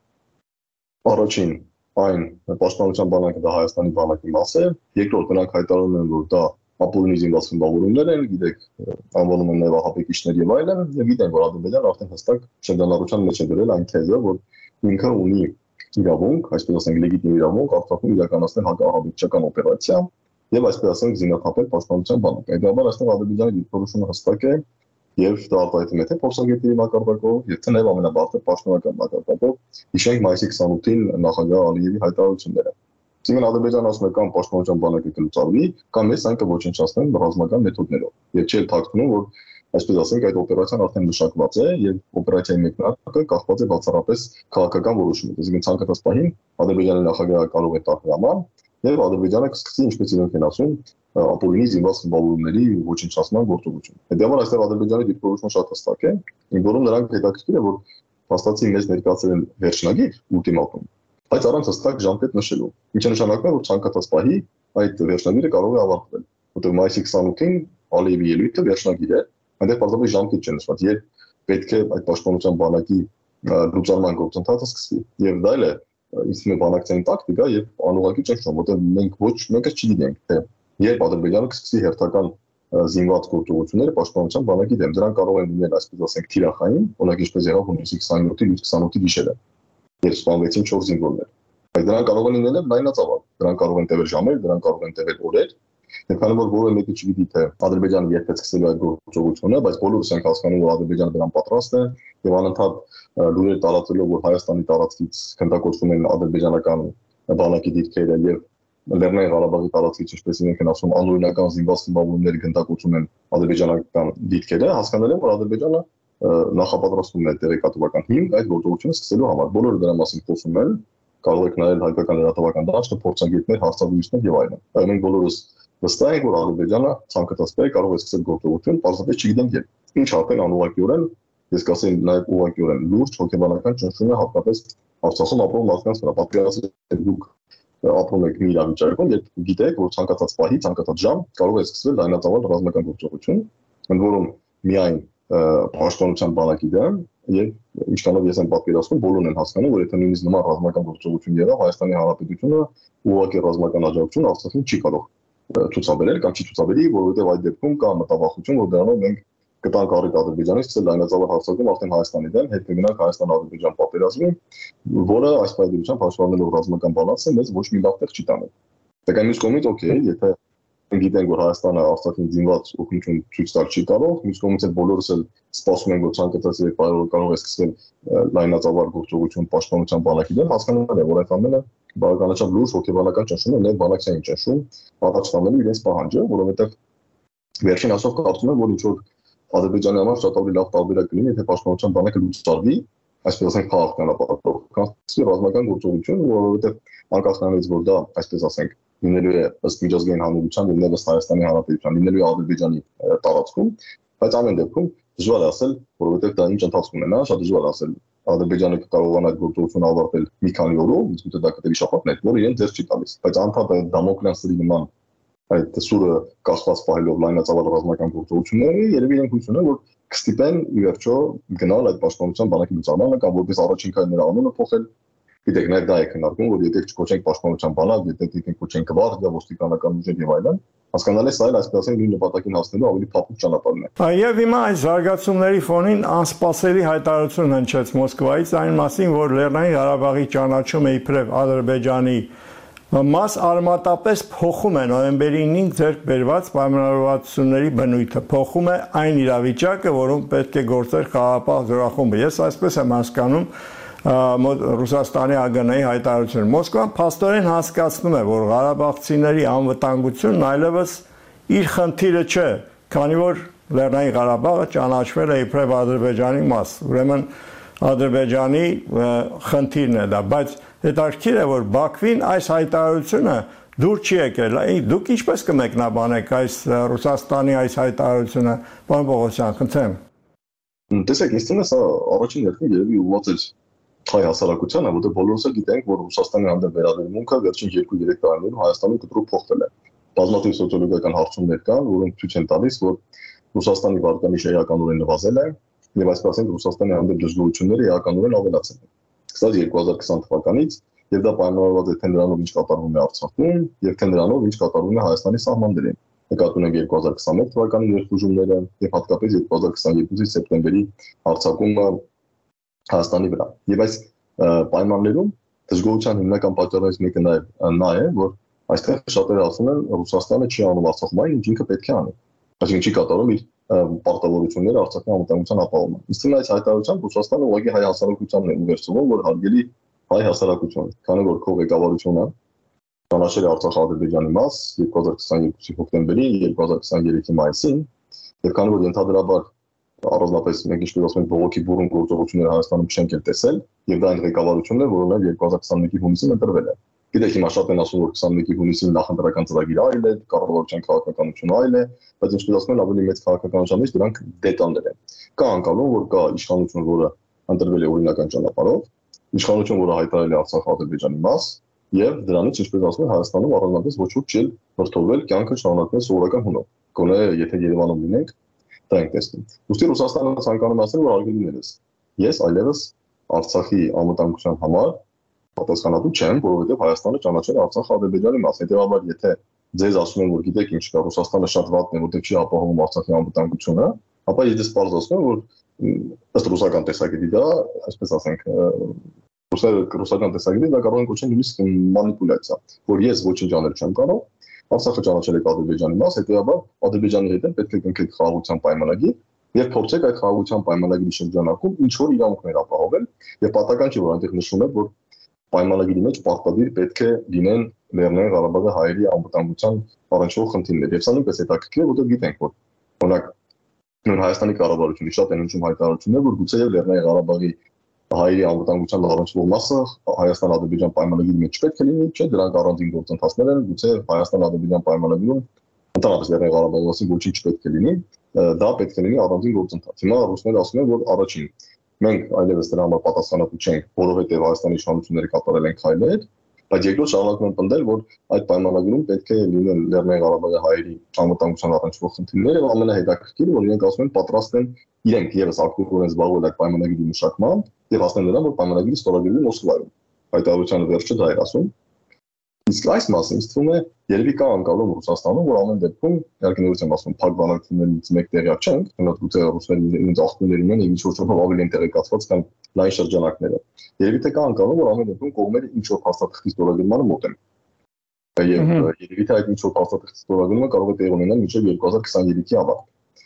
առաջին այն պաշտպանության բանակը դա Հայաստանի բանակի մաս է, երկրորդ նրանք հայտարարում են, որ դա ապօրինի զինված խմբավորումներ են, գիտեք, անվանում են նաև ահաբեկիչներ եւ այլն, եւ գիտեն, որ Ադրբեջանը արդեն հստակ շրջանառության մեջ է դրել այն թեզը, որ ինքը ունի իրավունք, այսպես ասենք, լեգիտիմ իրավունք Արցախում իրականացնել հակահաբեկչական օպերացիա եւ այսպես ասենք զինաթափել պաշտպանության բանակը։ Այդաբար այստեղ Ադրբեջանի դիրքորոշումը հստակ է եւ դա արտահայտում է թե փորձագետի մակարդակով, եւ թե նաեւ ամենաբարձր պաշտոնական մակարդակով։ Հիշենք մայիսի քսանութին նախագահ Ալիևի հայտարարությունները։ Այսինքն Ադրբեջանը ասում է կամ պաշտպանության բանակը կլուծարվի, կամ ես այն կոչնչացնեմ ռազմական մեթոդներով։ Եվ չէ թաքցնում, որ այսպես ասենք այդ օպերացիան արդեն մշակված է եւ օպերացիայի մեկնարկը կախված է բացառապես քաղաքական որոշումից։ Այսինքն ցանկացած պահին Ադրբեջանի նախագահը կարող է տալ հրաման եւ Ադրբեջանը կսկսի, ինչպես իրենք են ասում, ապօրինի զինված խմբավորումների ոչնչացման գործողություն։ Հետեւաբար այստեղ Ադրբեջանի դիրքորոշումը շատ հստակ է, ինձ որում նրանք հետաքրքիր է, որ փաստացի մեզ ներկայացրել են վերջնագիր ուլտիմատում, բայց առանց հստակ ժամկետ նշելու։ Ինչը նշանակում է, որ ցանկացած պահի այդ վերջնագիրը կարող է ավարտվել, որտեղ մայիսի քսանութին Ալիևի ելույթը վերջնագիր է, այնտեղ պարզապես ժամկետ չէ նշված, երբ պետք է այդ պաշտպանության բանակի լուծարման գործընթացը սկսվի։ Եվ դա էլ է իսկ մի բանակցային տակտիկա եւ անուղղակի ճնշում, որտեղ մենք ոչ մեկը չգիտենք, թե երբ Ադրբեջանը կսկսի հերթական զինված գործողությունները պաշտպանության բանակի դեմ, դրանք կարող են լինել, այսպես ասենք, թիրախային, օրինակ ինչպես եղավ հունիսի քսաներկու քսանութի գիշերը, երբ սպանվեցին չորս զինվորներ։ Բայց դրանք կարող են լինել լայնածավալ, դրանք կարող են տևել ժամեր, դրանք կարող են տևել օրեր, եւ քանի որ որևէ մեկը չգիտի թե Ադրբեջանը երբ է սկսելու այդ գործողությունը, բայց բոլորս ենք հասկանում, որ Ադրբեջանը դրան պատրաստ է եւ անընդհատ լուրեր տարածելով, որ Հայաստանի տարածքից քննարկվում են ադրբեջանական բանակի դիրքերը եւ Լեռնային Ղարաբաղի տարածքից, ինչպես իրենք են ասում, անօրինական զինված խմբավորումների գնդակոծում են ադրբեջանական դիրքերը, հասկանալ են, որ Ադրբեջանը նախապատրաստում է տեղեկատվական հիմք այդ գործողությունը սկսելու համար։ Բոլորը դրա մասին խոսում են, կարող եք նայել հայկական լրատվական դաշտը, փորձագետներ, հարցազրույցներ եւ այլն։ Մենք բոլորս վստահ ենք, որ Ադրբեջանը ցանկացած կարող է սկսել գործողություն, պարզապես չգիտենք երբ։ Ինչ արդեն անուղղակիորեն, ես կասեի նաև ուղղակիորեն լուրջ հոգեբանական ճնշում է հատկապես Արցախում ապրող մարդկանց վրա։ Պատկերացրեք դուք ապրում եք մի իրավիճակում, երբ գիտեք, որ ցանկացած պահի, ցանկացած ժամ կարող է սկսվել լայնածավալ ռազմական գործողություն, ընդ որում միայն պաշտպանության բանակի դեմ, եւ ինչքանով ես եմ պատկերացնում, բոլորն են հասկանում, որ եթե նույնիսկ նման ռազմական գործողություն եղավ, Հայաստանի Հանրապետությունը ուղղակի ռազմական աջակցություն Արցախին չի կարող ցուցաբերել կամ չի ցուցաբերի, որովհետեւ այդ դեպքում կա մտավախություն, որ դրանով մենք կտանք առիթ Ադրբեջանից սկսել լայնածավալ հարձակում արդեն Հայաստանի դեմ, հետ կգնանք Հայաստան-Ադրբեջան պատերազմի, որը այս պայմաններում հաշվառնելով ռազմական բալանսը մեզ ոչ մի լավ տեղ չի տանում։ Դե մյուս կողմից օքեյ, եթե գիտենք, որ Հայաստանը Արցախին զինված օգնություն ցույց տալ չի կարող, մյուս կողմից էլ բոլորս էլ սպասում են, որ ցանկացած երբ կարող է սկսվել լայնածավալ գործողություն պաշտպանության բանակի դեմ, հասկանալ է, որ այդ ամենը բավականաչափ լուրջ հոգեբանական ճնշում է, նաև բանակցային ճնշում, առաջնանելու իրենց պահանջը, որովհետև վերջին ասով կարծում եմ, որ ինչ որ Ադրբեջանի համար շատ ավելի լավ տարբերակ կլինի, եթե պաշտպանության բանակը լուծարվի, այսպես ասենք, խաղաղ ճանապարհով, քան ռազմական գործողություն, որովհետև անկախ նրանից, որ դա, այսպես ասենք, լինելու է ըստ միջազգային հանրության եւ ըստ Հայաստանի Հանրապետության, լինելու է Ադրբեջանի տարածքում, բայց ամեն դեպքում դժվար է ասել, որովհետև դա ինչ ընթացքում է, նա շատ դժվար է ասել։ Ադրբեջանը կկարողանա այդ գործողությունը ավարտել մի քանի օրով, իսկ դա կտևի շաբաթներ, որը իրեն ձեռ չի տալիս։ Բայց անդադար Դամոկլյան սրի նման այդ սուրը կախված պահելով լայնածավալ ռազմական գործողությունները, երևի իրենք հույս ունեն, որ կստիպեն ի վերջո գնալ այդ պաշտպանության բանակի լուծարմանը կամ որպես առաջին քայլ նրա անունը փոխել։ Գիտեք, նաև դա է քննարկում, որ եթե չկոչենք պաշտպանության բանակ, եթե կոչենք գվարդիա, ոստիկանական ուժեր եւ այլն, հասկանալի է, սա էլ այսպես ասենք նույն նպատակին հասնելու ավելի փափուկ ճանապարհն է։ Եվ հիմա այս զարգացումների ֆոնին անսպասելի հայտարարություն հնչեց Մոսկվայից այն մասին, որ Լեռնային Ղարաբաղի ճանաչումը իբրև Ադրբեջանի մաս արմատապես փոխում է նոյեմբերի ինը ձեռք բերված պայմանավորվածությունների բնույթը, փոխում է այն իրավիճակը, որում պետք է գործեր խաղաղապահ զորախումբը։ Ես այսպես եմ հասկանում Ռուսաստանի ԱԳՆ-ի հայտարարությունը։ Մոսկվան փաստորեն հասկացնում է, որ ղարաբաղցիների անվտանգությունն այլևս իր խնդիրը չէ, քանի որ Լեռնային Ղարաբաղը ճանաչվել է իբրև Ադրբեջանի մաս։ Ուրեմն Ադրբեջանի խնդիրն է դա, բայց հետաքրքիր է, որ Բաքվին այս հայտարարությունը դուր չի եկել։ Դուք ինչպես կմեկնաբանեք այս Ռուսաստանի այս հայտարարությունը, պարոն Պողոսյան, խնդրեմ։ Տեսեք, ինձ թվում է սա առաջին հերթին երևի ուղղված է հայ հասարակությանը, որտեղ բոլորս գիտենք, որ Ռուսաստանի հանդեպ վերաբերմունքը վերջին երկու-երեք տարիներում Հայաստանում կտրուկ փոխվել է։ Բազմաթիվ սոցիոլոգիական հարցումներ կան, որոնք ցույց են տալիս, որ Ռուսաստանի վարկանիշը էականորեն նվազել է եւ այսպես ասենք Ռուսաստանի հանդեպ դժգոհությունները էականորեն ավելացել են։ Սկսած երկու հազար քսան թվականից եւ դա պայմանավորված է թե նրանով ինչ կատարվում է Արցախում եւ թե նրանով ինչ կատարվում է Հայաստանի սահմաններին։ Նկատի ունենք երկու հազար քսաներկու թվականի ներխուժումները եւ հատկապես երկու հազար քսաներկուի սեպտեմբերի հարձակումը Հայաստանի վրա։ Եվ այս պայմաններում դժգոհության հիմնական պատճառներից մեկը նա է, որ այստեղ շատերը ասում են Ռուսաստանը չի անում Արցախում այն, ինչ ինքը պետք է անի։ Այսինքն չի կատարում իր պարտավորությունները Արցախի անվտանգության ապահովման։ Իսկ այս հայտարարությամբ Ռուսաստանը ուղղակի հայ հասարակությանն է ուղերձում, որ հարգելի հայ հասարակություն, քանի որ քո ղեկավարությունը ճանաչել է Արցախը Ադրբեջանի մաս երկու հազար քսաներկուի հոկտեմբերին, երկու հազար քսաներեքի մայիսին, եւ քանի որ ընդհանրաբար առանձնապես մենք ինչպես ասում ենք բողոքի բուրըն գործողությունները Հայաստանում չենք էլ տեսել, եւ դա այն ղեկավարությունն է, որը նաև երկու հազար քսաներեքի հունիսին ընտրվել է։ Գիտեք, հիմա շատ են ասում, որ քսաներեքի հունիսին նախընտրական ծրագիր այլ է, կառավարության քաղաքականությունը այլ է, բայց ինչպես ասում են, ավելի մեծ քաղաքականության մեջ դրանք դետալներ են։ Կա անկալում, որ կա իշխանություն, որը ընտրվել է օրինական ճանապարհով, իշխանություն, որը հայտարարել է Արցախ Ադրբեջանի մաս, եւ դրանից ինչպես ասում են, Հայաստանում առանձնապես ոչ ոք չի վրթովվել կյանքը շարունակել սովորական հունով։ Գոնե եթե Երևանում լինենք, դա ենք տեսնում։ Ուստի Ռուսաստանը ցանկանում է ասել, որ արգելիներս ես այլևս Արցախի անվտանգության համար պատասխանատու չեմ, որովհետև Հայաստանը ճանաչել է Արցախը Ադրբեջանի մաս։ Հետևաբար, եթե ձեզ ասում են, որ գիտեք ինչ կա, Ռուսաստանը շատ վատն է, որտեղ չի ապահովում Արցախի անվտանգությունը, ապա ես դες պարզ ասում եմ, որ ըստ ռուսական տեսակետի դա, այսպես ասենք, ռուսական տեսակետի դա կարող են կոչել նույնիսկ մանիպուլյացիա, որ ես ոչինչ անել չեմ կարող, Արցախը ճանաչել է Ադրբեջանի մաս, հետևաբար Ադրբեջանի հետ պետք է կնքեք խաղաղության պայմանագիր եւ փորձեք այդ խաղաղության պայմանագրի շրջանակում ինչ որ իրավունքներ ապահովել եւ պատական չի որ այնտեղ նշվում է որ պայմանագրի մեջ պարտադիր պետք է լինեն Լեռնային Ղարաբաղի հայերի անվտանգության առնչվող խնդիրներ։ Եվ սա նույնպես հետաքրքիր է, որտեղ գիտենք, որ օրինակ նույն Հայաստանի կառավարությունը շատ են հնչում հայտարարություններ, որ գուցե եւ Լեռնային Ղարաբաղի հայերի անվտանգության առնչվող մասը Հայաստան-Ադրբեջան պայմանագրի մեջ չպետք է լինի, չէ, դրանք առանձին գործընթացներ են, գուցե Հայաստան-Ադրբեջան պայմանագրում ընդհանրապես Լեռնային Ղարաբաղի մասին ոչինչ չպետք է լինի, դա պետք է լինի առանձին գործընթաց։ Հիմա ռուսները ասում են, որ առաջին մենք այլևս դրա համար պատասխանատու չենք, որովհետեւ Հայաստանի իշխանությունները կատարել են քայլեր, բայց երկրորդ շարունակում են պնդել, որ այդ պայմանագրում պետք է լինեն Լեռնային Ղարաբաղի հայերի անվտանգության առնչվող խնդիրները եւ ամենահետաքրքիրը, որ իրենք ասում են պատրաստ են իրենք եւս ակտիվորեն զբաղվել այդ պայմանագրի մշակմամբ եւ հասնել նրան, որ պայմանագրի ստորագրվի Մոսկվայում։ Հայտարարության վերջը դա էր ասում։ Իսկ այս մասը ինձ թվում է երևի կա անկալում Ռուսաստանում, որ ամեն դեպքում իհարկե նորից եմ ասում, փակ բանակցություններից մեկ տեղյակ չենք, հնարավոր գուցե ռուսները իրենց աղբյուրներին են եւ ինչ-որ ճանապարհով ավելի են տեղեկացված կամ լայն շրջանակները։ Երևի թե կա անկալում, որ ամեն դեպքում կողմերը ինչ-որ փաստաթղթի ստորագրմանը մոտ են։ Եվ երևի թե այդ ինչ-որ փաստաթղթի ստորագրումը կարող է տեղի ունենալ մինչեւ երկու հազար քսաներիքի ավարտ։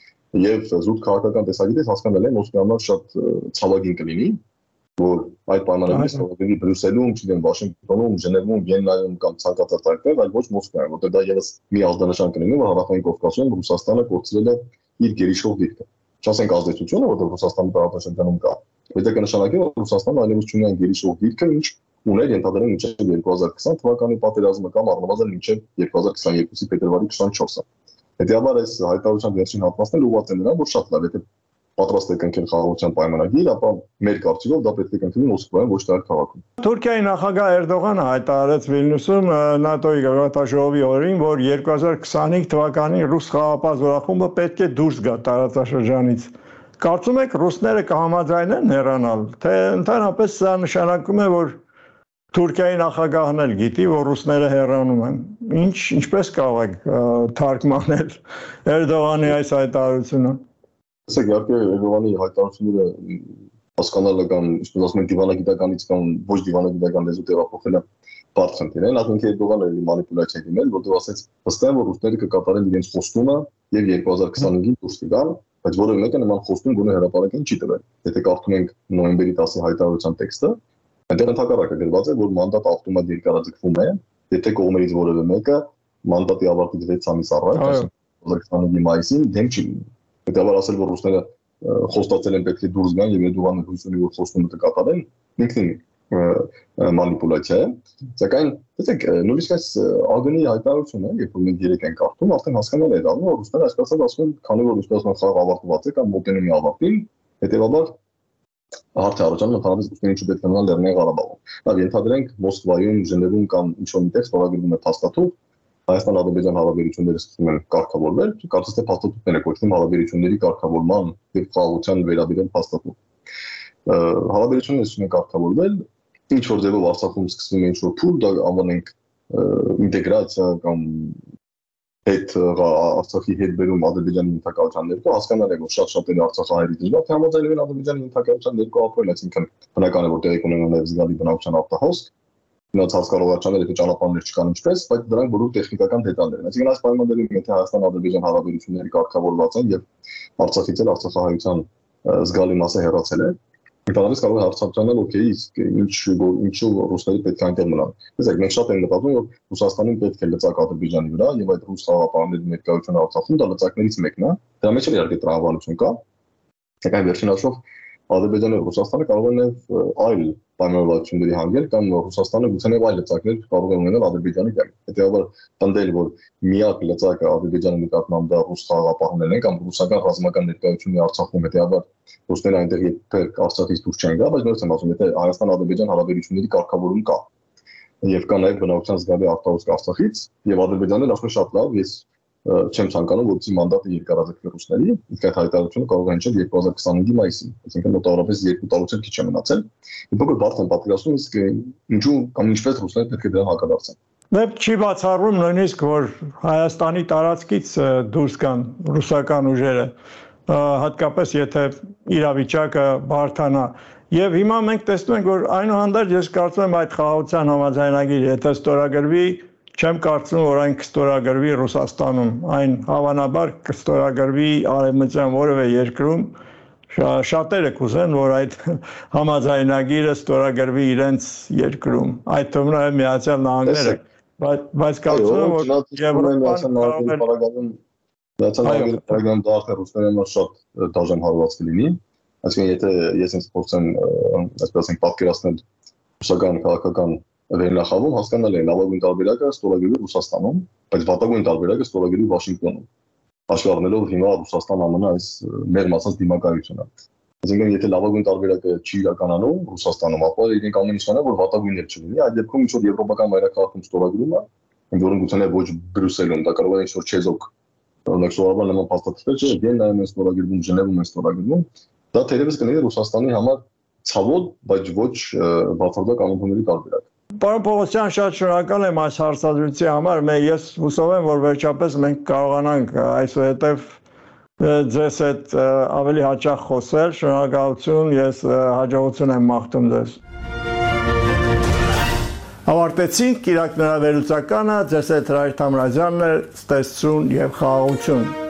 Եվ զուտ քաղաքական տեսակետից հասկանալ է Մոսկվայում շատ ցավագին կլինի, որ այդ պայմանագրի ստորագրվի Բրյուսելում, չգիտեմ, Վաշինգտոնում, Ժնևում, Վիեննայում կամ ցանկացած այդտեղ, այլ ոչ Մոսկվայում, որտեղ դա եւս մի ազդանշան կլինի, որ Հարավային Կովկասում Ռուսաստանը կորցրել է իր գերիշխող դիրքը։ Չասենք ազդեցությունը, որտեղ Ռուսաստանի տարածաշրջանում կա, բայց դա կնշանակի, որ Ռուսաստանը այլևս չունի այն գերիշխող դիրքը, ինչ ուներ ենթադրեն մինչև երկու հազար քսան թվականի պատերազմը կամ առնվազն մինչև երկու հազար քսաներկուի փետրվարի քսանչորսը։ Հետեւաբար այս հայտարարության վերջին հատվածն էլ ուղղված է նրան, որ շատ լավ է, եթե պատրաստ է կնքել խաղաղության պայմանագիր, ապա մեր կարծիքով դա պետք է կնքվի Մոսկվայում, ոչ թե այլ քաղաքում։ Թուրքիայի նախագահ Էրդողանը հայտարարեց Վիլնյուսում ՆԱՏՕ-ի գագաթնաժողովի օրերին, որ երկու հազար քսանհինգ թվականին ռուս խաղաղապահ զորախումբը պետք է դուրս գա տարածաշրջանից։ Կարծում եք ռուսները կհամաձայնեն հեռանալ, թե ընդհանրապես սա նշանակում է, որ Թուրքիայի նախագահն էլ գիտի, որ ռուսները հեռանում են։ Ինչ ինչպես կարող եք թարգմանել Էրդողանի այս հայտարարությունը։ Ասեք, իհարկե Էրդողանի հայտարարությունները հասկանալը կամ ինչպես ասում են դիվանագիտականից կամ ոչ դիվանագիտական լեզու տեղափոխելը բարդ խնդիր է։ Նախ ինքը Էրդողանը էլի մանիպուլյացիա դիմել, որտեղ ասեց ըստ այն, որ ռուսները կկատարեն իրենց խոստումը եւ երկու հազար քսանհինգին դուրս կգան, բայց որևէ մեկը նման խոստում գոնե հրապարակեն չի տվել։ Եթե կարդում ենք նոյեմբերի տասի հայտարարության տեքստը, այնտեղ ընդհակառակը գրված է, որ մանդատը ավտոմատ երկարաձգվում է, եթե կողմերից որևէ մեկը մանդատի ավարտից վեց ամիս առաջ, այսինքն քսանհինգի մայիսին դեմ չի լինի։ Հետևաբար ասել, որ ռուսները խոստացել են պետք է դուրս գան եւ Էրդողանը հույս ունի, որ խոստումը կկատարեն, ինքնին մանիպուլյացիա է։ Սակայն, տեսեք, նույնիսկ այս ԱԳՆ-ի հայտարարությունը, երբ որ մենք երեք ենք կարդում, արդեն հասկանալ է դառնում, որ ռուսները այսպես ասում են, քանի որ ինչպես ասում խաղ ավարտված է կամ մոտենում է ավարտին, հետեւաբար հարց առաջանում ընդհանրապես ռուսները ինչ պետք է մնան Լեռնային Ղարաբաղում։ Լավ, ենթադրենք Մոսկվայում, Ժնևում կամ ինչ-որ միտեղ ստորագրվում է փաստաթուղթ, Հայաստան-Ադրբեջան հարաբերությունները սկսում են կարգավորվել, կարծես թե փաստաթուղթները կոչվում հարաբերությունների կարգավորման եւ խաղաղության վերաբերյալ փաստաթուղթ։ Հարաբերությունները սկսում են կարգավորվել, ինչ որ ձևով Արցախում սկսվում է ինչ-որ փուլ, դա անվանենք ինտեգրացիա կամ հետ Արցախի հետ բերում Ադրբեջանի ենթակայության ներքո, հասկանալ եք, որ շատ-շատերը արցախահայերի դժվար թե համաձայնվեն Ադրբեջանի ենթակայության ներքո ապրել, այսինքն բնական է, որ տեղի կունենան նաև զգալի բնակչության արտահոսք, նրանց հասկալողացանել եթե ճանապարհներ չկան ինչպես, բայց դրանք բոլոր տեխնիկական դետալներ են։ Այսինքն այս պայմաններում եթե Հայաստան-Ադրբեջան հարաբերությունները կարգավորված են եւ Արցախից էլ արցախահայության զգալի մասը հեռացել է, Ընդհանրապես կարող է հարցակցանալ, օքեյ, իսկ ինչ ինչու ռուսները պետք է այնտեղ մնան։ Տեսեք, մենք շատ ենք մտածում, որ Ռուսաստանին պետք է լծակ Ադրբեջանի վրա եւ այդ ռուս խաղաղապահների ներկայությունը Արցախում դա լծակներից մեկն է։ Դրա մեջ էլ իհարկե տրամաբանություն կա։ Սակայն վերջին հաշվով Ադրբեջանը եւ Ռուսաստանը կարող են նաեւ այլ պայմանավորվածությունների հանգել կամ Ռուսաստանը գուցե նաեւ այլ լծակներ կարող է ունենալ Ադրբեջանի դեմ։ Հետեւաբար տնդել, որ միակ լծակը Ադրբեջանի նկատմամբ դա ռուս խաղաղապահներն են կամ ռուսական ռազմական ներկայությունը Արցախում, հետեւաբար ռուսները այնտեղ երբեք Արցախից դուրս չեն գա, բայց նույնիսկ եմ ասում, եթե Հայաստան-Ադրբեջան հարաբերությունների կարգավորում կա եւ կա նաեւ բնակչության զգալի արտահոսք Արցախից եւ Ադրբեջանը ասում է շատ լավ, ես չեմ ցանկանում, որպեսզի մանդատը երկարաձգվի ռուսների, իսկ այդ հայտարարությունը կարող է հնչել երկու հազար քսանհինգի մայիսին, այսինքն մոտավորապես երկու տարուց էլ քիչ է մնացել։ Իմ փոքր բարդ եմ պատկերացնում, իսկ ինչու կամ ինչպես ռուսները պետք է դրան հակադարձեն։ Դեպ չի բացառվում նույնիսկ, որ Հայաստանի տարածքից դուրս գան ռուսական ուժերը, հատկապես եթե իրավիճակը բարդանա։ Եվ հիմա մենք տեսնում ենք, որ այնուհանդերձ ես կարծում եմ այդ խաղաղության համաձայնագիրը, եթե ստորագրվի, չեմ կարծում, որ այն կստորագրվի Ռուսաստանում, այն հավանաբար կստորագրվի արևմտյան որևէ երկրում, շատերը կուզեն, որ այդ համաձայնագիրը ստորագրվի իրենց երկրում, այդ թվում նաև Միացյալ Նահանգները։ Բայց բայց կարծում եմ որ Եվրոպան Նացիոնալների պրոգրամ դարձը ռուսների համար շատ դաժան հարված կլինի, այսինքն եթե ես ինձ փորձեմ այսպես ասենք պատկերացնել ռուսական քաղաքական վերնախավում, հասկանալ է լավագույն տարբերակը ստորագրվի Ռուսաստանում, բայց վատագույն տարբերակը ստորագրվի Վաշինգտոնում, հաշվի առնելով հիմա Ռուսաստան-ԱՄՆ այս մեղմացած դիմակայությունը։ Այսինքն եթե լավագույն տարբերակը չի իրականանում Ռուսաստանում, ապա իրենք ամեն ինչ կանեն, որ վատագույնը չլինի, այդ դեպքում ինչ որ եվրոպական մայրաքաղաքում ստորագրում է, որոնք գուցե ոչ Բրյուսելում, դա կարող է ինչ որ չեզոք Օրինակ սովորաբար նման փաստաթղթեր չէ, Վիեննայում են ստորագրվում, Ժնևում են ստորագրվում, դա թերևս կլինի Ռուսաստանի համար ցավոտ, բայց ոչ բացարձակ անընդունելի տարբերակ։ Պարոն Պողոսյան, շատ շնորհակալ եմ այս հարցադրույցի համար։ Ես հուսով եմ, որ վերջապես մենք կարողանանք այսուհետև ձեզ հետ ավելի հաճախ խոսել։ Շնորհակալություն, ես հաջողություն եմ մաղթում ձեզ։ Ավարտեցինք Կիրակի նրա վերլուծականը, ձեզ հետ Հրայր Թամրազյանն էր, ստեսություն եւ խաղաղություն։